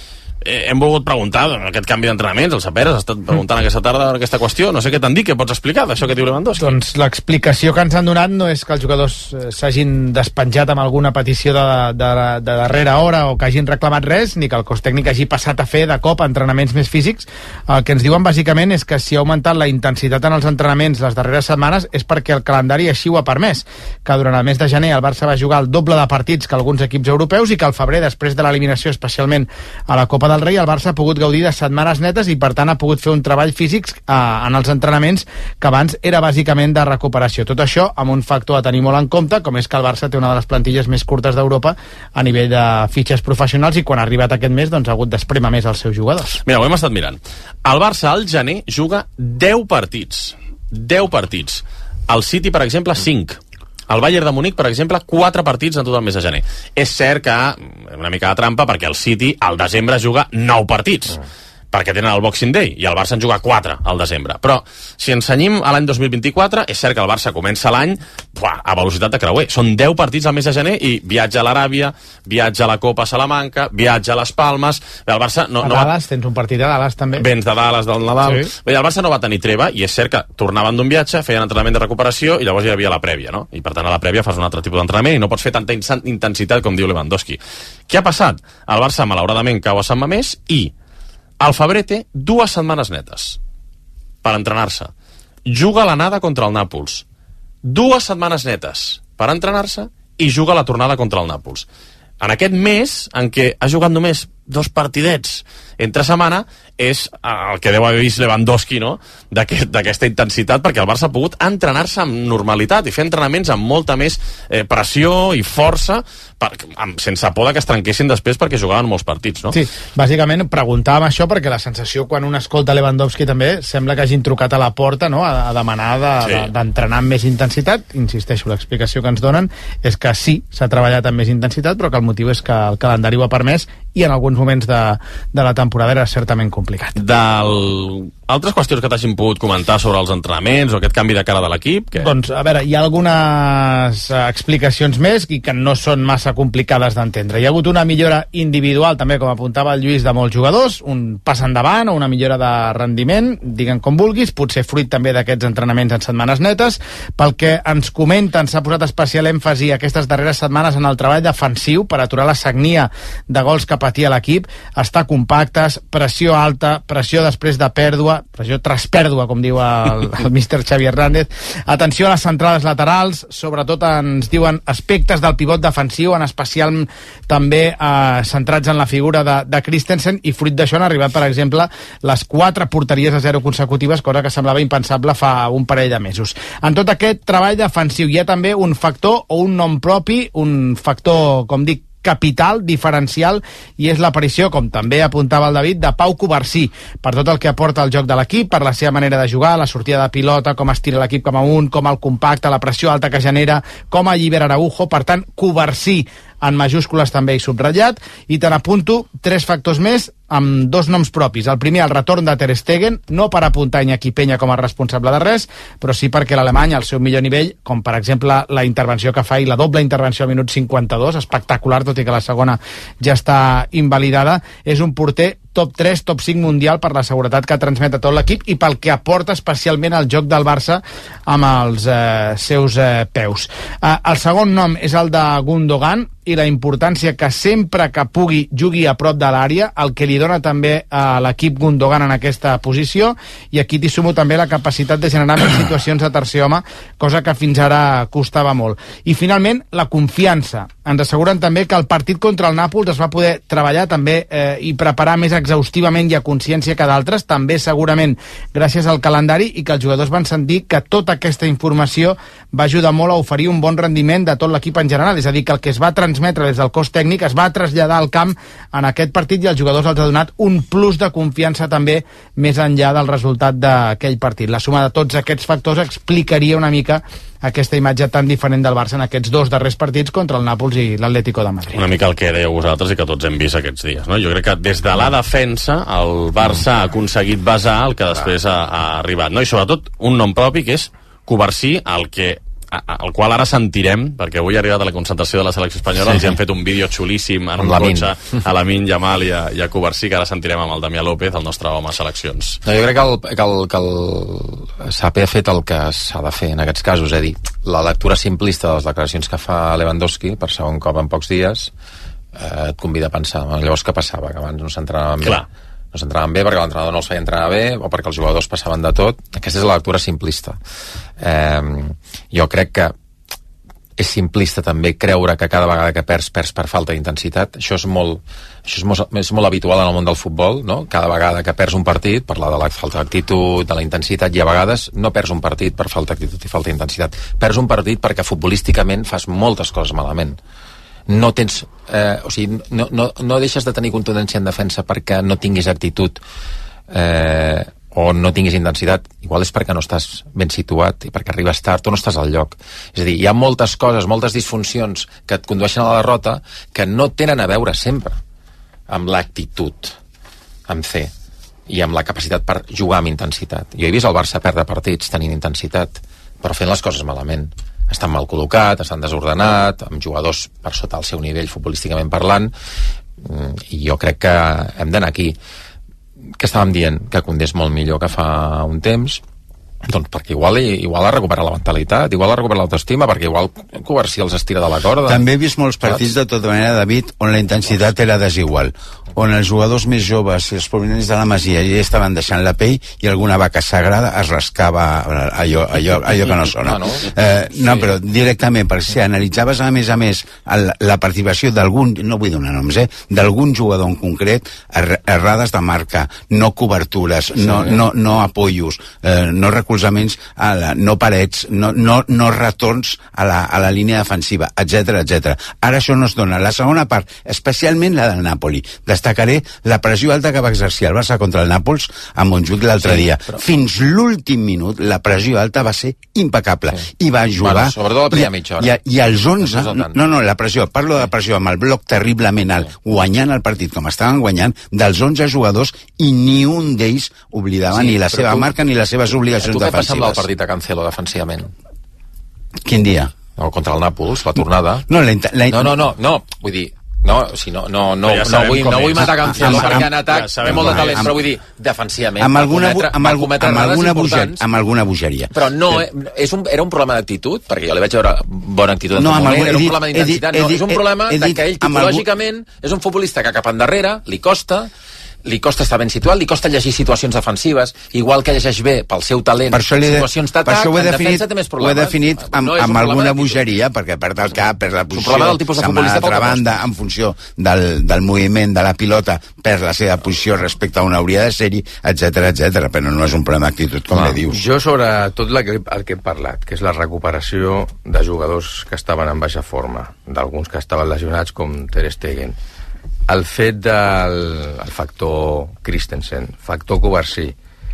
eh, hem volgut preguntar aquest canvi d'entrenaments, el Saperes ha estat preguntant aquesta tarda aquesta qüestió, no sé què t'han dit, què pots explicar d'això que diu Lewandowski? Doncs l'explicació que ens han donat no és que els jugadors s'hagin despenjat amb alguna petició de, de, de darrera hora o que hagin reclamat res, ni que el cos tècnic hagi passat a fer de cop entrenaments més físics. El que ens diuen bàsicament és que si ha augmentat la intensitat en els entrenaments les darreres setmanes és perquè el calendari així ho ha permès, que durant el mes de gener el Barça va jugar el doble de partits que alguns equips europeus i que al febrer, després de l'eliminació especialment a la Copa del Rei, el Barça ha pogut gaudir de setmanes netes i per tant ha pogut fer un treball físic eh, en els entrenaments que abans era bàsicament de recuperació. Tot això amb un factor a tenir molt en compte, com és que el Barça té una de les plantilles més curtes d'Europa a nivell de fitxes professionals i quan ha arribat aquest mes doncs ha hagut d'esprémer més els seus jugadors. Mira, ho hem estat mirant. El Barça al gener juga deu partits. deu partits. El City, per exemple, cinc. El Bayern de Múnich, per exemple, quatre partits en tot el mes de gener. És cert que una mica de trampa perquè el City al desembre juga nou partits. Mm. perquè tenen el Boxing Day, i el Barça en juga quatre al desembre. Però, si ens cenyim a l'any dos mil vint-i-quatre, és cert que el Barça comença l'any buah, a velocitat de creuer. Són deu partits al mes de gener i viatge a l'Aràbia, viatge a la Copa Salamanca, viatge a les Palmes... El Barça no, a no Dallas, va... tens un partit a Dallas també. Vens de Dallas del Nadal. Sí. Bé, el Barça no va tenir treva, i és cert que tornaven d'un viatge, feien entrenament de recuperació i llavors hi havia la prèvia, no? I per tant a la prèvia fas un altre tipus d'entrenament i no pots fer tanta intensitat com diu Lewandowski. Què ha passat? El Barça malauradament cau a Sant Mamés i al febrer té dues setmanes netes per entrenar-se. Juga a l'anada contra el Nàpols. Dues setmanes netes per entrenar-se i juga a la tornada contra el Nàpols. En aquest mes en què ha jugat només dos partidets entre setmana és el que deu haver vist Lewandowski, no? d'aquesta intensitat, perquè el Barça ha pogut entrenar-se amb normalitat i fer entrenaments amb molta més eh, pressió i força per, amb, sense por que es trenquessin després perquè jugaven molts partits, no? Sí, bàsicament preguntàvem això perquè la sensació quan un escolta Lewandowski també sembla que hagin trucat a la porta, no? a, a demanar d'entrenar de, de, amb més intensitat. Insisteixo, l'explicació que ens donen és que sí, s'ha treballat amb més intensitat, però que el motiu és que el calendari ho ha permès i en alguns moments de, de la temporada era certament complicat. Del... Altres qüestions que t'hagin pogut comentar sobre els entrenaments o aquest canvi de cara de l'equip? Que... Doncs, a veure, hi ha algunes explicacions més i que no són massa complicades d'entendre. Hi ha hagut una millora individual, també, com apuntava el Lluís, de molts jugadors, un pas endavant o una millora de rendiment, diguen com vulguis, potser fruit també d'aquests entrenaments en setmanes netes. Pel que ens comenten, s'ha posat especial èmfasi aquestes darreres setmanes en el treball defensiu per aturar la sagnia de gols que patia l'equip, estar compactes, pressió alta, pressió després de pèrdua, pressió tras pèrdua, com diu el, el míster Xavi Hernández. Atenció a les centrades laterals, sobretot ens diuen aspectes del pivot defensiu, en especial també eh, centrats en la figura de, de Christensen, i fruit d'això han arribat, per exemple, les quatre porteries a zero consecutives, cosa que semblava impensable fa un parell de mesos. En tot aquest treball defensiu hi ha també un factor o un nom propi, un factor, com dic, capital, diferencial, i és l'aparició, com també apuntava el David, de Pau Covarsí, per tot el que aporta al joc de l'equip, per la seva manera de jugar, la sortida de pilota, com estira l'equip com a un, com el compacte, la pressió alta que genera, com allibera Araujo. Per tant, Covarsí en majúscules també i subratllat, i te n'apunto tres factors més amb dos noms propis. El primer, el retorn de Ter Stegen, no per apuntar Iñaki Peña com a responsable de res, però sí perquè l'Alemany, al seu millor nivell, com per exemple la intervenció que fa i la doble intervenció al minut cinquanta-dos, espectacular, tot i que la segona ja està invalidada, és un porter top tres, top cinc mundial per la seguretat que transmet a tot l'equip i pel que aporta especialment al joc del Barça amb els eh, seus eh, peus. Eh, el segon nom és el de Gundogan, i la importància que sempre que pugui jugui a prop de l'àrea, el que li dona també a l'equip Gundogan en aquesta posició, i aquí t'hi sumo també la capacitat de generar més situacions de tercer home, cosa que fins ara costava molt. I finalment, la confiança. Ens asseguren també que el partit contra el Nàpols es va poder treballar també eh, i preparar més exhaustivament i a consciència que d'altres, també segurament gràcies al calendari, i que els jugadors van sentir que tota aquesta informació va ajudar molt a oferir un bon rendiment de tot l'equip en general, és a dir, que el que es va transmetre des del cos tècnic es va traslladar al camp en aquest partit i als jugadors els ha donat un plus de confiança també més enllà del resultat d'aquell partit. La suma de tots aquests factors explicaria una mica aquesta imatge tan diferent del Barça en aquests dos darrers partits contra el Nàpols i l'Atlético de Madrid. Una mica el que dèieu vosaltres i que tots hem vist aquests dies, no? Jo crec que des de la defensa el Barça ha aconseguit basar el que després ha, ha arribat, no? I sobretot un nom propi que és Covarsí, el que al qual ara sentirem, perquè avui ha arribat a la concentració de la selecció espanyola, sí. Els hi han fet un vídeo xulíssim en un cotxe a Lamine Yamal i a, i a Covarsí, que ara sentirem amb el Damià López, el nostre home a seleccions. No, jo crec que el, que el, que el Sape ha fet el que s'ha de fer en aquests casos, és a dir, la lectura simplista de les declaracions que fa Lewandowski per segon cop en pocs dies eh, et convida a pensar, llavors què passava, que abans no s'entrenaven bé. Clar. No s'entrenaven bé perquè l'entrenador no els feia entrenar bé o perquè els jugadors passaven de tot. Aquesta és la lectura simplista. Eh, jo crec que és simplista també creure que cada vegada que perds, perds per falta d'intensitat. Això és molt, això és molt, és molt habitual en el món del futbol, no? Cada vegada que perds un partit, parlar de la falta d'actitud, de la intensitat, i a vegades no perds un partit per falta d'actitud i falta d'intensitat. Perds un partit perquè futbolísticament fas moltes coses malament. No tens, eh, o sigui, no, no, no deixes de tenir contundència en defensa perquè no tinguis actitud eh, o no tinguis intensitat. Igual és perquè no estàs ben situat i perquè arribes tard o no estàs al lloc. És a dir, hi ha moltes coses, moltes disfuncions que et condueixen a la derrota que no tenen a veure sempre amb l'actitud, amb C, i amb la capacitat per jugar amb intensitat. Jo he vist el Barça perdre partits tenint intensitat, però fent les coses malament. Estan mal col·locat, estan desordenat, amb jugadors per sota el seu nivell futbolísticament parlant, i jo crec que hem d'anar aquí. Què estàvem dient? Que Koundé és molt millor que fa un temps, doncs perquè igual, igual ha recuperat la mentalitat, igual ha recuperat l'autoestima, perquè igual Covarsí els estira de la corda. També he vist molts partits, de tota manera, David, on la intensitat era desigual, on els jugadors més joves i els provenents de la Masia ja estaven deixant la pell i alguna vaca sagrada es rascava allò, allò, allò que no sona. No, no. Eh, no, però directament, perquè si analitzaves a més a més el, la participació d'algun, no vull donar noms, eh, d'algun jugador en concret, er, errades de marca, no cobertures, no, no, no apoyos, eh, no recolzaments, a la, no parets, no, no, no retorns a la, a la línia defensiva, etcètera, etcètera. Ara això no es dona. La segona part, especialment la del Napoli. Destacaré la pressió alta que va exercir el Barça contra el Nàpols a Montjuïc l'altre sí, dia. Però... Fins l'últim minut, la pressió alta va ser impecable. Sí. I va jugar... Bueno, sobretot la primera mitja hora. I, i els onze... No, no, la pressió, parlo de pressió amb el bloc terriblement alt, guanyant el partit com estaven guanyant, dels onze jugadors, i ni un d'ells oblidava sí, ni la seva tu, marca ni les seves obligacions defensives. Tu què passa amb el partit de Cancelo defensivament? Quin dia? No, contra el Nàpols, la tornada. No, la, la, no, no, no, no, vull dir... No, si no, no, no, ja no, vull, no vull matar Cancelo perquè en atac té molt de talent, però vull dir, defensivament, amb alguna, amb, amb, amb, alguna bogeria, amb alguna bogeria. Però no, és un, era un problema d'actitud, perquè jo li vaig veure bona actitud en no, tot moment, era un problema d'intensitat, no, és un problema de que ell tipològicament és un futbolista que cap endarrere li costa, li costa estar ben situat, li costa llegir situacions defensives, igual que llegeix bé pel seu talent situacions d'atac, en defensa té més problemes. Ho he definit amb, no amb alguna bogeria, perquè perd el cap, perd la posició, se'n va a l'altra banda, en funció del, del moviment de la pilota, perd la seva posició respecte a on hauria de ser-hi, etcètera, etcètera, però no és un problema d'actitud, com no, li dius. Jo sobre tot el que, el que he parlat, que és la recuperació de jugadors que estaven en baixa forma, d'alguns que estaven lesionats, com Ter Stegen, el fet del el factor Christensen, factor Covarsí,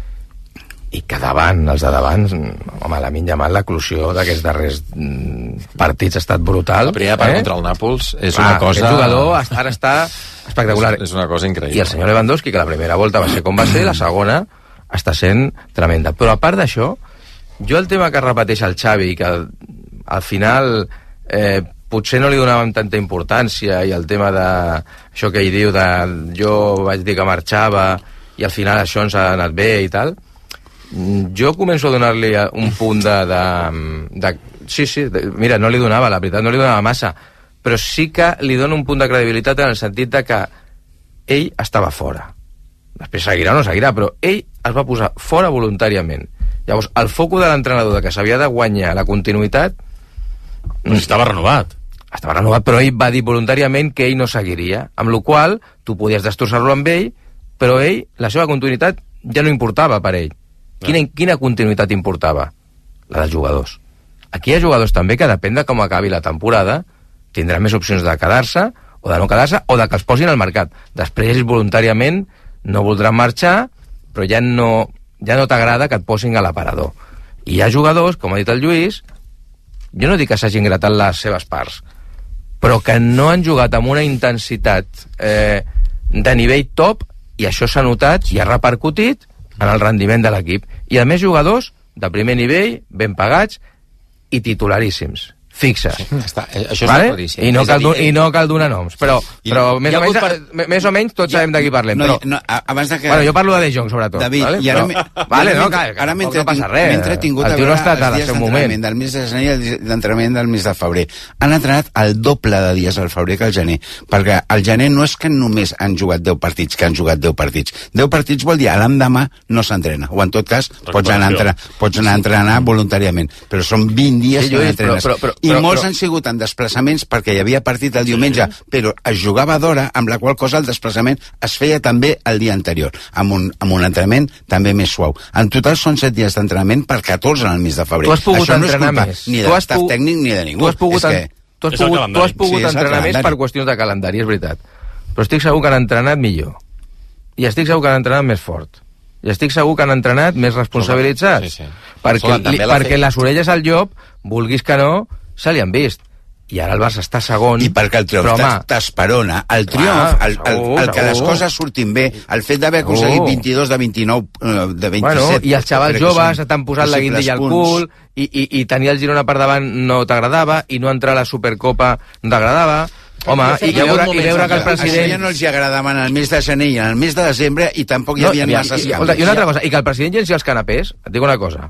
i que davant, els de davant, home, Lamine Yamal, l'eclusió d'aquests darrers partits ha estat brutal. La primera part eh? contra el Nàpols és ah, una cosa... Aquest jugador ara està espectacular. És, és una cosa increïble. I el senyor Lewandowski, que la primera volta va ser com va ser, la segona està sent tremenda. Però a part d'això, jo el tema que repeteix el Xavi, que al, al final... Eh, potser no li donàvem tanta importància, i el tema de això que ell diu de jo vaig dir que marxava i al final això ens ha anat bé i tal, jo començo a donar-li un punt de, de, de sí, sí, de, mira, no li donava, la veritat no li donava massa, però sí que li dona un punt de credibilitat en el sentit de que ell estava fora. Després seguirà o no seguirà, però ell es va posar fora voluntàriament. Llavors el foco de l'entrenador de que s'havia de guanyar la continuïtat, però si estava renovat estava renovat, però ell va dir voluntàriament que ell no seguiria, amb la qual tu podies destrossar-lo amb ell, però ell, la seva continuïtat ja no importava per ell. Quina, quina continuïtat importava? La dels jugadors. Aquí hi ha jugadors també que depèn de com acabi la temporada, tindran més opcions de quedar-se o de no quedar-se, o de que els posin al mercat. Després ells voluntàriament no voldran marxar, però ja no, ja no t'agrada que et posin a l'aparador. I hi ha jugadors, com ha dit el Lluís, jo no dic que s'hagin gratat les seves parts, però que no han jugat amb una intensitat eh, de nivell top, i això s'ha notat i ha repercutit en el rendiment de l'equip. I a més jugadors de primer nivell, ben pagats, i titularíssims. Fixa. Sí, està, això és vale? claríssim. I no, cal, dir, I no cal donar noms, però, però més, o menys, per... més o menys tots ja, sabem de qui parlem. No, però... no, abans de que... Bueno, jo parlo de De Jong, sobretot. David, vale? i ara... Però... Me... Vale, no, que, que, ara que no passa res. M'he entretingut el a tio no veure està els dies d'entrenament del mes de gener i l'entrenament del mes de febrer. Han entrenat el doble de dies al febrer que al gener, perquè al gener no és que només han jugat deu partits, que han jugat deu partits. deu partits vol dir, l'endemà no s'entrena, o en tot cas pots anar, entrenar, pots anar a entrenar voluntàriament, però són vint dies sí, que no entrenes. Però, però, però, I però, molts però... han sigut en desplaçaments perquè hi havia partit el diumenge, sí. però es jugava d'hora, amb la qual cosa el desplaçament es feia també el dia anterior, amb un, amb un entrenament també més suau. En total són set dies d'entrenament per catorze en el mes de febrer. Tu has pogut Això no entrenar és culpa més. ni de l'estat tècnic ni de ningú. Tu has pogut, és que... tu has pogut, tu has pogut sí, entrenar més per qüestions de calendari, és veritat. Però estic segur que han entrenat millor. I estic segur que han entrenat més fort. I estic segur que han entrenat més responsabilitzats. Sí, sí. Perquè, li, perquè les orelles al llop, vulguis que no, se li han vist. I ara el Barça està segon. I perquè el triomf t'esperona. El triomf, el, el, el, el que les coses surtin bé, el fet d'haver aconseguit vint-i-dos de vint-i-nou, de vint-i-set... Bueno, i els xavals joves t'han posat la guindilla al cul, i, i, i tenir el Girona per davant no t'agradava, i no entrar a la Supercopa no t'agradava... Home, i veure, i veure que el president... Això ja no els agradava en el mes de gener i en el mes de desembre, i tampoc hi havia no, masses i, canvis. I una altra cosa, i que el president llenci els canapés, et dic una cosa,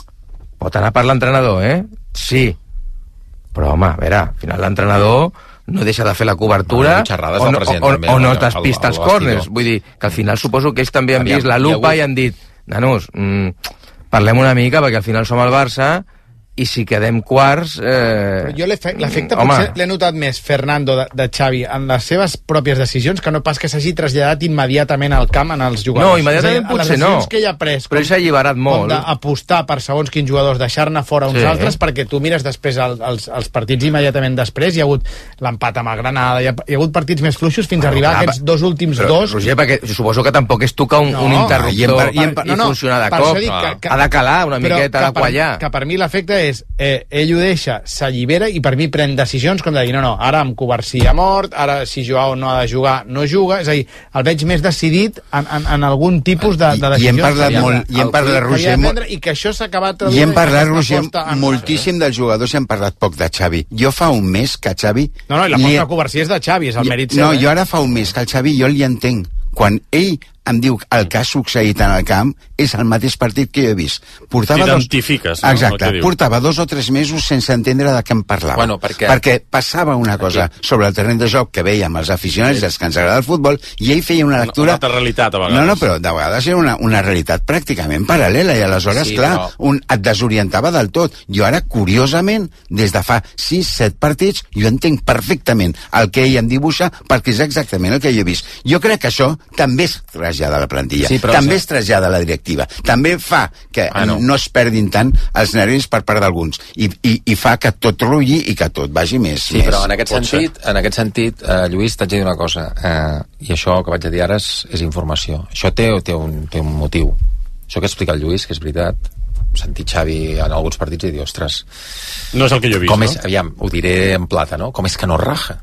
pot anar per l'entrenador, eh? Sí. Però, home, a veure, al final l'entrenador no deixa de fer la cobertura bueno, o, no, o, o, o no es despista els córners. Vull dir, que al final suposo que ells també han vist la lupa i han dit, nanos, mmm, parlem una mica perquè al final som el Barça i si quedem quarts... Eh... Jo l'efecte potser l'he notat més, Fernando, de, de Xavi, en les seves pròpies decisions, que no pas que s'hagi traslladat immediatament al camp en els jugadors. No, immediatament potser no. Que ell ha pres, però ell s'ha alliberat molt. Com d'apostar per segons quins jugadors, deixar-ne fora uns sí. altres, perquè tu mires després el, els, els partits immediatament després, hi ha hagut l'empat amb el Granada, hi ha, hi ha hagut partits més fluixos fins a arribar a aquests dos últims però, dos... Roger, perquè suposo que tampoc és tocar un, no, un interruptor i, en, i, en, i no, no, funcionar de cop. Que, que, ha de calar una miqueta, ha de quallar. Que per mi l'efecte és... Eh, ell ho deixa, s'allibera i per mi pren decisions com de dir, no, no, ara amb Covarsí ha mort, ara si Joao no ha de jugar, no juga, és a dir, el veig més decidit en, en, en algun tipus de, de decisions. I hem parlat molt, i hem parlat, Roger, prendre, i que això s'ha acabat traduint. I hem parlat, Roger, moltíssim dels jugadors i hem parlat poc de Xavi. Jo fa un mes que Xavi... No, no, i l'aposta li... a Covarsí és de Xavi, és el mèrit seu. No, eh? jo ara fa un mes que el Xavi jo li entenc. Quan ell em diu que el que ha succeït en el camp és el mateix partit que jo he vist. Portava T'identifiques, dos... no? Exacte, portava dos o tres mesos sense entendre de què em parlava. Bueno, perquè... perquè passava una cosa Aquí. sobre el terreny de joc que veiem els aficionats, sí. els que ens agrada el futbol, i ell feia una lectura... Una altra realitat, a vegades. No, no, però de vegades era una, una realitat pràcticament paral·lela, i aleshores, sí, clar, però... un, et desorientava del tot. Jo ara, curiosament, des de fa sis set partits, jo entenc perfectament el que ell em dibuixa, perquè és exactament el que jo he vist. Jo crec que això també es trasllada a la plantilla, sí, també es trasllada a la directiva, també fa que ah, no. no es perdin tant els nervis per part d'alguns, i, i, i fa que tot rulli i que tot vagi més. Sí, més. però en aquest Pot sentit, ser. en aquest sentit eh, Lluís, t'haig de dir una cosa, eh, i això que vaig a dir ara és, és informació. Això té, té, un, té un motiu. Això que explica el Lluís, que és veritat, sentir Xavi en alguns partits i dir, ostres... No és el que jo he vist, com no? És, aviam, ho diré en plata, no? Com és que no raja?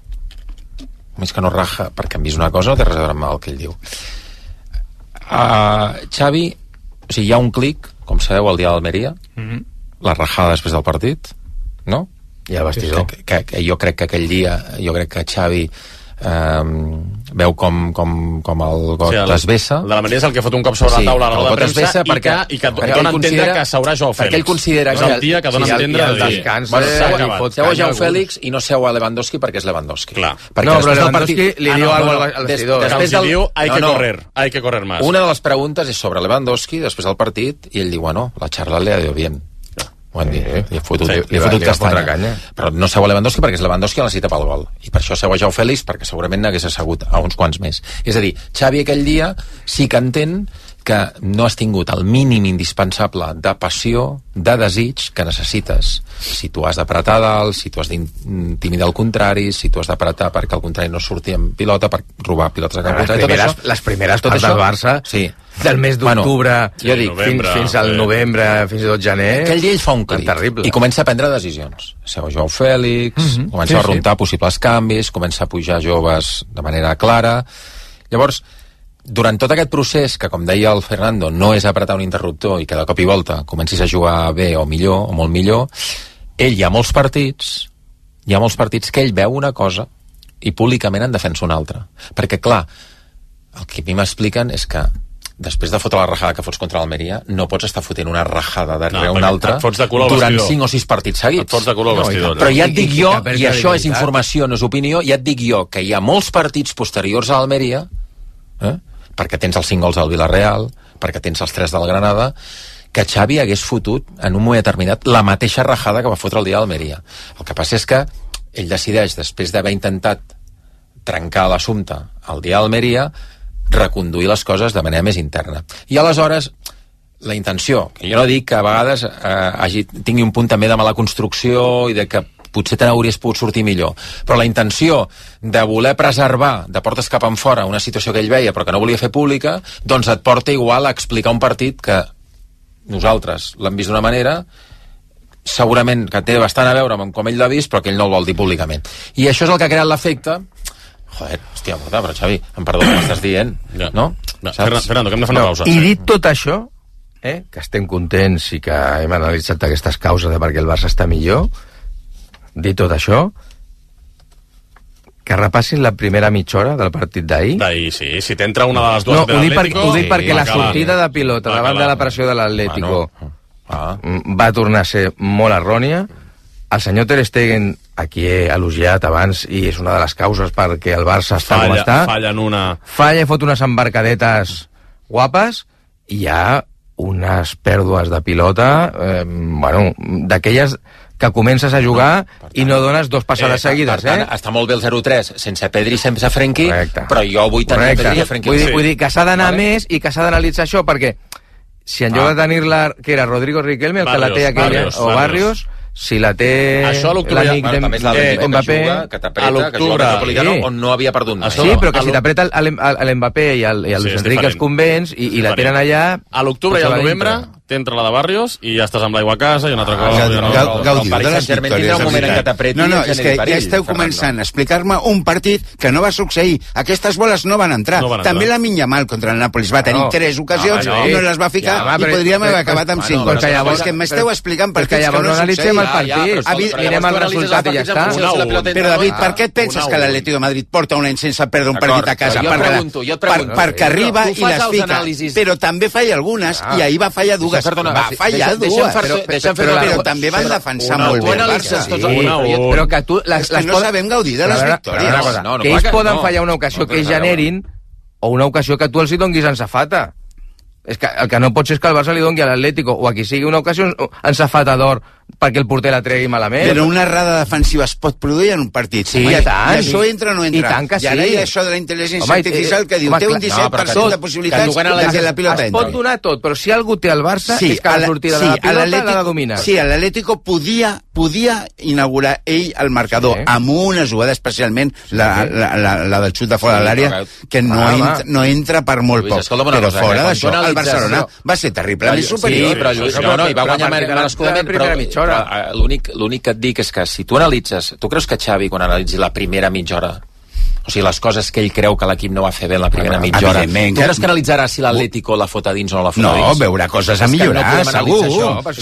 Com és que no raja? Perquè hem vist una cosa, no té res a veure amb el que ell diu. Uh, Xavi, o sigui, hi ha un clic, com sabeu, al dia d'Almeria, mm-hmm. la rajada després del partit, no? I el vestidor. Que, que, que jo crec que aquell dia, jo crec que Xavi um, veu com, com, com el got sí, es vessa. De la manera és el que fot un cop sobre sí, la taula a la roda de premsa i que, i que dona a entendre que s'haurà Joao Fèlix. Perquè ell considera és el dia que dona sí, a entendre el, el descans. Bueno, seu, seu a Joao Fèlix i no seu a Lewandowski perquè és Lewandowski. Clar. Perquè no, però Lewandowski partit... li diu ah, no, alguna cosa al vestidor. Després del... diu, hay que correr, hay que correr más. Una de les preguntes és sobre Lewandowski després del partit i ell diu, bueno, la charla le ha ido bien. Ho han dit, eh? li he fotut, sí, li he fotut castanya. Però no seu a Lewandowski perquè és Lewandowski que necessita pel gol. I per això seu a Joao Fèlix perquè segurament n'hagués assegut a uns quants més. És a dir, Xavi aquell dia sí que entén que no has tingut el mínim indispensable de passió, de desig que necessites. Si tu has d'apretar dalt, si tu has d'intimidar el contrari, si tu has d'apretar perquè el contrari no surti amb pilota, per robar pilotes a cap contrari. Les primeres, tot això, les primeres parts del Barça, sí. del mes d'octubre bueno, fins, fins al novembre, fins i tot gener... Aquell dia ell fa un clic i comença a prendre decisions. Seu a Joao Fèlix, mm-hmm. comença sí, a rentar sí. possibles canvis, comença a pujar joves de manera clara. Llavors, durant tot aquest procés, que com deia el Fernando, no és apretar un interruptor i que de cop i volta comencis a jugar bé o millor, o molt millor, ell hi ha molts partits, hi ha molts partits que ell veu una cosa i públicament en defensa una altra. Perquè, clar, el que a mi m'expliquen és que després de fotre la rajada que fots contra l'Almeria, no pots estar fotent una rajada darrere no, una altra durant cinc o sis partits seguits. Et fots de color al vestidor. No, però ja et dic jo, i això és informació, no és opinió, ja et dic jo que hi ha molts partits posteriors a l'Almeria, eh? perquè tens els cinc gols del Villarreal, perquè tens els tres del Granada, que Xavi hagués fotut en un moment determinat la mateixa rajada que va fotre el dia d'Almeria. El que passa és que ell decideix, després d'haver intentat trencar l'assumpte el dia d'Almeria, reconduir les coses de manera més interna. I aleshores, la intenció, que jo no dic que a vegades eh, hagi, tingui un punt també de mala construcció i de que potser te n'hauries pogut sortir millor, però la intenció de voler preservar de portes cap enfora una situació que ell veia però que no volia fer pública, doncs et porta igual a explicar un partit que nosaltres l'hem vist d'una manera, segurament que té bastant a veure amb com ell l'ha vist, però que ell no el vol dir públicament. I això és el que ha creat l'efecte. Joder, hòstia, però Xavi, em perdó que m'estàs dient, ja. no? no Fernando, que hem de fer una no, pausa. I dit tot això, eh, que estem contents i que hem analitzat aquestes causes de perquè el Barça està millor, dit tot això, que repassin la primera mitja hora del partit d'ahir. D'ahir, sí. Si t'entra una de les dues no, de l'Atlético... Ho dic sí, perquè la sortida de pilota davant de la pressió de l'Atlético bueno, ah. va tornar a ser molt errònia. El senyor Ter Stegen, a qui he elogiat abans, i és una de les causes perquè el Barça està falla, com està, falla en una... Falla i fot unes embarcadetes guapes, i hi ha unes pèrdues de pilota, eh, bueno, d'aquelles que comences a jugar tant, i no dones dos passades eh, seguides. Per tant, eh? Està molt bé el zero tres, sense Pedri, sense Frenkie, correcte, però jo vull tenir Correcte. Pedri i Frenkie. Vull dir, sí. vull dir que s'ha d'anar vale. més i que s'ha d'analitzar això, perquè si en lloc ah. de tenir-la, que era Rodrigo Riquelme, el Barrios, que la té aquella, Barrios, o Barrios, si la té l'amic d'Mbappé que t'apreta, que juga al Metropolitano on no havia perdut mai. Sí, però que si t'apreta l'Mbappé i el Luis Enrique els convents i la tenen allà... A l'octubre i al novembre t'entra la de Barrios i ja estàs amb l'aigua a casa i una altra cosa. Gaudiu de les victòries. No, no, és que ja esteu començant a explicar-me un partit que no va succeir. Aquestes boles no van entrar. També la Yamal contra el Nàpolis va tenir tres ocasions i no les va ficar i podríem haver acabat amb cinc. És que m'esteu explicant partits que no succeïen. El partit, mirem el resultat i ja està. Però David, per què et penses que l'Atlético de Madrid porta un any sense perdre un partit a casa? Perquè arriba i les fica, però també falla algunes i ahir va fallar dues. Va fallar dues, però també van defensar molt bé el Barça. Però que tu... No sabem gaudir de les victòries. Que ells poden fallar una ocasió que ells generin o una ocasió que tu els hi donguis en safata. És que el que no pot ser és que el Barça li doni a l'Atlético o a qui sigui una ocasió en safata d'or perquè el porter la tregui malament. Però una errada defensiva es pot produir en un partit. Sí, i tant. I això entra o no entra. I tant que sí. I ara hi ha això de la intel·ligència artificial que diu té un disset per cent de possibilitats de que la pilota entri. Es pot donar tot, però si algú té el Barça és que la sortida de la pilota l'ha de dominar. Sí, l'Atlético podia podia inaugurar ell el marcador amb una jugada especialment la del xut de fora de l'àrea que no entra per molt poc. Però fora d'això el Barcelona va ser terriblement superior. Sí, però no, i va guanyar merescudament, però l'únic que et dic és que si tu analitzes, tu creus que Xavi quan analitzi la primera mitja hora, o sigui, les coses que ell creu que l'equip no va fer bé en la primera ah, mitja hora, tu creus que analitzarà si l'Atlético la fot a dins o no la fot a dins? No, veurà coses a millorar, segur,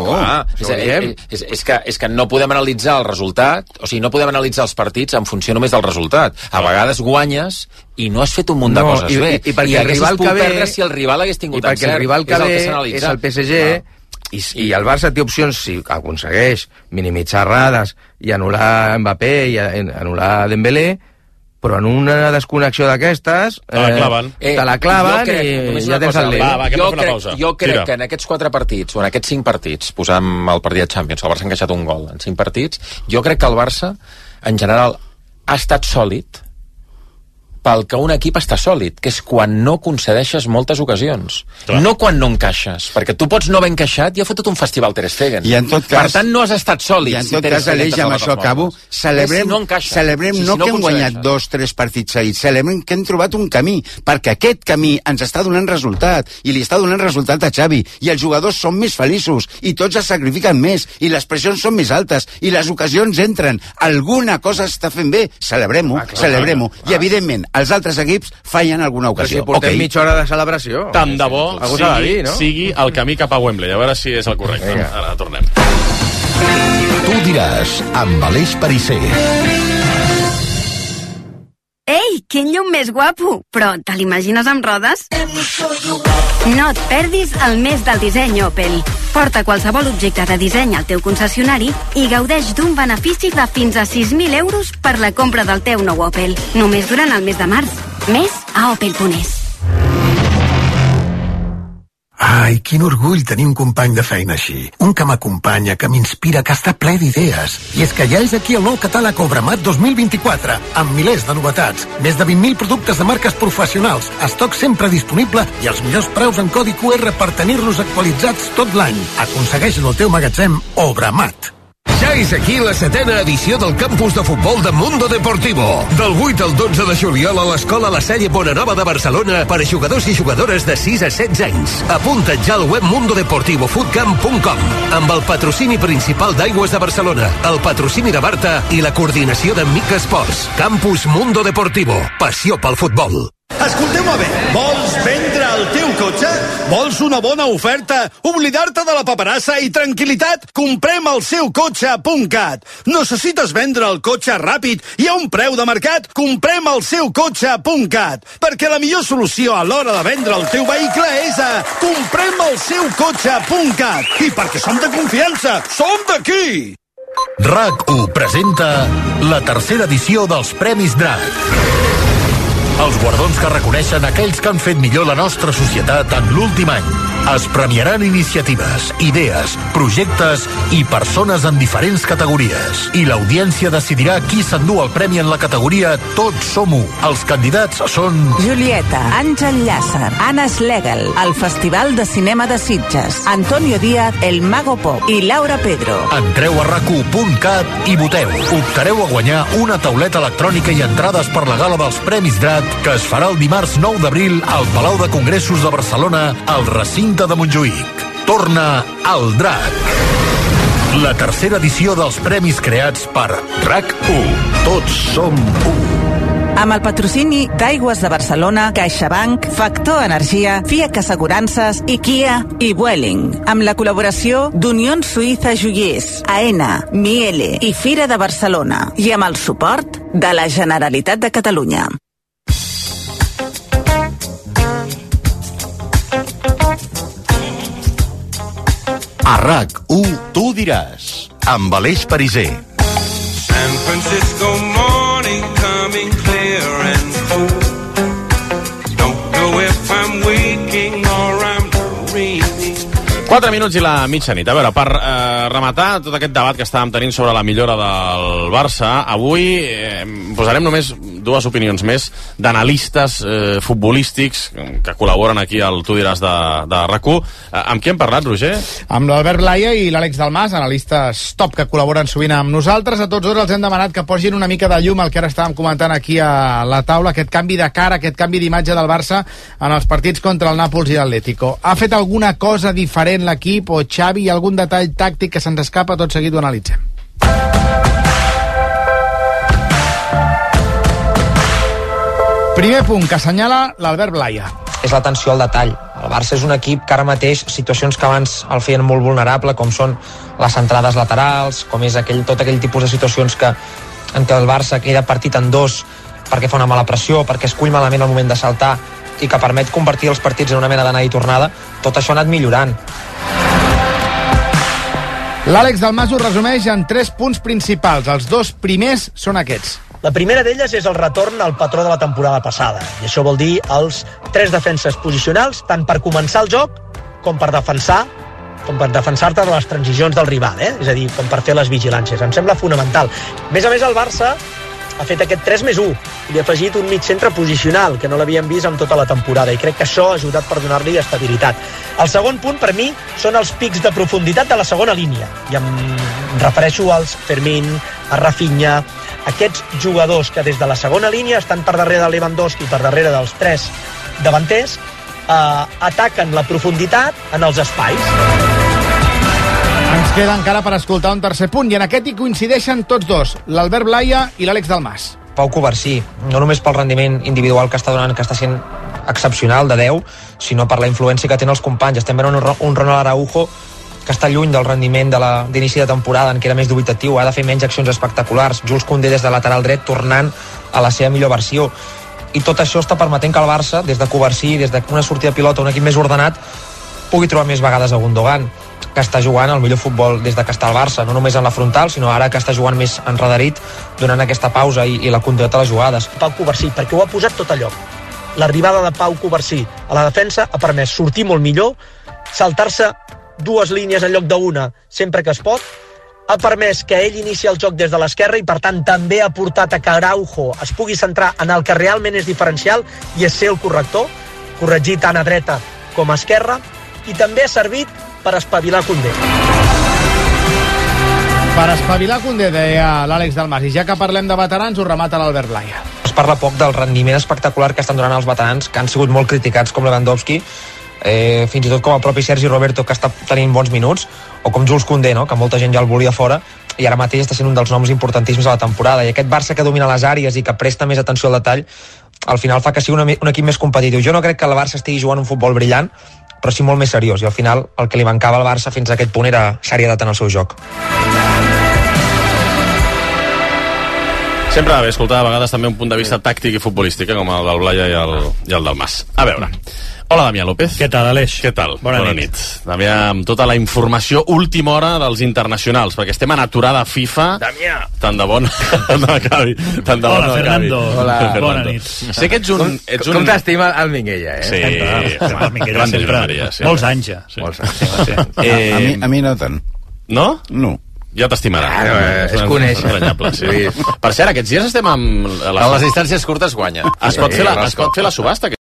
segur. És que no podem analitzar el resultat, o sigui, no podem analitzar els partits en funció només del resultat. A vegades guanyes i no has fet un munt de coses bé. I perquè el rival que ve... si el rival hagués tingut encert, és el que s'analitza. I perquè el rival que ve és el P S G... I, i el Barça té opcions si aconsegueix minimitzar errades i anul·lar Mbappé i anul·lar Dembélé, però en una desconnexió d'aquestes te la claven, eh, te la claven crec, i ja tens el lío. Jo crec, jo crec que en aquests quatre partits o en aquests cinc partits, posant el partit de Champions, el Barça ha encaixat un gol en cinc partits, jo crec que el Barça en general ha estat sòlid pel que un equip està sòlid, que és quan no concedeixes moltes ocasions. Clar. No quan no encaixes, perquè tu pots no haver encaixat i ha fotut un festival Ter Stegen. I en tot cas, per tant, no has estat sòlid. I en tot si cas, Aleix, amb això acabo, celebrem, si no, encaixa, celebrem si no, si no que hem guanyat dos, tres partits seguits, celebrem que hem trobat un camí, perquè aquest camí ens està donant resultat, i li està donant resultat a Xavi, i els jugadors són més feliços, i tots es sacrifiquen més, i les pressions són més altes, i les ocasions entren. Alguna cosa està fent bé, celebrem-ho, ah, celebrem-ho. Ah. I, evidentment, els altres equips fallen alguna ocasió. Però si portem okay. mitja hora de celebració. Tant de bo sigui, dir, no? sigui el camí cap a Wembley. A veure si és el correcte. Vinga. Ara tornem. Tu diràs, amb Aleix Pariser. Ei, quin llum més guapo! Però te l'imagines amb rodes? No et perdis el mes del disseny Opel. Porta qualsevol objecte de disseny al teu concessionari i gaudeix d'un benefici de fins a sis mil euros per la compra del teu nou Opel. Només durant el mes de març. Més a opel punt es. Ai, quin orgull tenir un company de feina així. Un que m'acompanya, que m'inspira, que està ple d'idees. I és que ja és aquí el nou catàleg Obramat dos mil vint-i-quatre, amb milers de novetats. Més de vint mil productes de marques professionals, estoc sempre disponible i els millors preus en codi cu erre per tenir-los actualitzats tot l'any. Aconsegueix-lo al teu magatzem Obramat. Ja és aquí la setena edició del campus de futbol de Mundo Deportivo. Del vuit al dotze de juliol a l'escola La Salle Bonanova de Barcelona per a jugadors i jugadores de sis a setze anys. Apunta't ja al web mundo deportivo footcamp punt com amb el patrocini principal d'Aigües de Barcelona, el patrocini de Barta i la coordinació de Mica Esports. Campus Mundo Deportivo. Passió pel futbol. Escolteu-me bé, vols vendre el teu cotxe? Vols una bona oferta? Oblidar-te de la paperassa i tranquil·litat? Comprem el seu cotxe punt cat. Necessites vendre el cotxe ràpid i a un preu de mercat? Comprem el seu cotxe punt cat. Perquè la millor solució a l'hora de vendre el teu vehicle és a comprem el seu cotxe punt cat. I perquè som de confiança, som d'aquí! RAC u presenta la tercera edició dels Premis DRAC. Els guardons que reconeixen aquells que han fet millor la nostra societat en l'últim any. Es premiaran iniciatives, idees, projectes i persones en diferents categories. I l'audiència decidirà qui s'endú el premi en la categoria Tots som u. Els candidats són... Julieta, Àngel Llàcer, Anna Schlegel, el Festival de Cinema de Sitges, Antonio Díaz, El Mago Pop i Laura Pedro. Entreu a rac u punt cat i voteu. Optareu a guanyar una tauleta electrònica i entrades per la gala dels Premis DRAC que es farà el dimarts nou d'abril al Palau de Congressos de Barcelona, al recinte de Montjuïc. Torna al DRAC. La tercera edició dels premis creats per RAC u. Tots som u. Amb el patrocini d'Aigües de Barcelona, CaixaBank, Factor Energia, Fiat Assegurances i Kia i Vueling. Amb la col·laboració d'Unió Suïssa Joiers, AENA, Miele i Fira de Barcelona. I amb el suport de la Generalitat de Catalunya. A RAC u, tu diràs, amb Aleix Pariser. San Francisco morning coming clear and cool. Don't know if I'm waking or I'm dreaming. quatre minuts i la mitjanit. A veure, per eh, rematar tot aquest debat que estàvem tenint sobre la millora del Barça, avui eh, posarem només dues opinions més d'analistes eh, futbolístics que col·laboren aquí al Tu diràs de, de RAC u. Eh, amb qui hem parlat, Roger? Amb l'Albert Laia i l'Àlex Dalmas, analistes top que col·laboren sovint amb nosaltres. A tots dos els hem demanat que posin una mica de llum al que ara estàvem comentant aquí a la taula, aquest canvi de cara, aquest canvi d'imatge del Barça en els partits contra el Nàpols i l'Atlético. Ha fet alguna cosa diferent l'equip o Xavi, hi ha algun detall tàctic que se'ns escapa? Tot seguit ho analitzem. Primer punt que assenyala l'Albert Laia. És l'atenció al detall. El Barça és un equip que ara mateix, situacions que abans el feien molt vulnerable, com són les centrades laterals, com és aquell, tot aquell tipus de situacions que, en què el Barça queda partit en dos perquè fa una mala pressió, perquè es cull malament al moment de saltar i que permet convertir els partits en una mena d'anada i tornada, tot això ha anat millorant. L'Àlex Dalmas ho resumeix en tres punts principals. Els dos primers són aquests. La primera d'elles és el retorn al patró de la temporada passada, i això vol dir els tres defenses posicionals, tant per començar el joc com per defensar, com per defensar-te de les transicions del rival, eh? És a dir, com per fer les vigilàncies. Em sembla fonamental. A més a més, el Barça ha fet aquest tres més u i li ha afegit un mig centre posicional que no l'havíem vist en tota la temporada, i crec que això ha ajudat per donar-li estabilitat. El segon punt per mi són els pics de profunditat de la segona línia, i em refereixo als Fermín, a Rafinha, aquests jugadors que des de la segona línia estan per darrere de Lewandowski, per darrere dels tres davanters, eh, ataquen la profunditat en els espais. Ens queda encara per escoltar un tercer punt, i en aquest hi coincideixen tots dos, l'Albert Laia i l'Àlex Dalmas. Pau Covarsí, no només pel rendiment individual que està donant, que està sent excepcional, de deu, sinó per la influència que tenen els companys. Estem veient un, un Ronald Araujo que que està lluny del rendiment de la- d'inici de temporada, en què era més dubitatiu, ha de fer menys accions espectaculars. Jules Koundé des de lateral dret tornant a la seva millor versió. I tot això està permetent que el Barça, des de Covarsí, des d'una sortida de pilota, un equip més ordenat, pugui trobar més vegades a Gundogan, que està jugant el millor futbol des de que està al Barça, no només en la frontal, sinó ara que està jugant més enredarit, donant aquesta pausa i, i la continuïtat a les jugades. Pau Covarsí, perquè ho ha posat tot a lloc. L'arribada de Pau Covarsí a la defensa ha permès sortir molt millor, saltar-se dues línies en lloc d'una sempre que es pot, ha permès que ell inici el joc des de l'esquerra i, per tant, també ha portat a que Araujo es pugui centrar en el que realment és diferencial i és ser el corrector, corregir tant a dreta com a esquerra, i també ha servit per espavilar Koundé. Per espavilar Koundé, deia l'Àlex Dalmas. I ja que parlem de veterans, ho remata l'Albert Laia. Es parla poc del rendiment espectacular que estan donant els veterans, que han sigut molt criticats, com Lewandowski, eh, fins i tot com el propi Sergi Roberto, que està tenint bons minuts, o com Jules Koundé, no? Que molta gent ja el volia fora, i ara mateix està sent un dels noms importantíssims a la temporada. I aquest Barça que domina les àrees i que presta més atenció al detall, al final fa que sigui un, un equip més competitiu. Jo no crec que el Barça estigui jugant un futbol brillant, però sí molt més seriós, i al final el que li mancava al Barça fins a aquest punt era serietat en el seu joc. Sempre va bé escoltar a vegades també un punt de vista tàctic i futbolístic, com el del Blai i el, i el del Mas. A veure, hola Damià López. Què tal, Aleix? Què tal? Bona, Bona nit. nit. Damià, amb tota la informació última hora dels internacionals, perquè estem en aturada FIFA. Damià! Tant de bon no acabi. Tant de bon Hola, no Fernando. acabi. Hola. Fernando. Bona nit. Sé que ets un... Com, ets un... com t'estima el Minguella, eh? Sí, El Minguella grande sempre. Josep Maria, sí. Molts anys ja. Sí. Molts anys. Sí. Eh, A, mi, a mi no tant. No? No. Ja t'estimarà. Claro, eh, es coneix. Entranyable, sí. Per cert, aquests dies estem amb... A les distàncies curtes guanya. Es pot fer la, es pot fer la subhasta,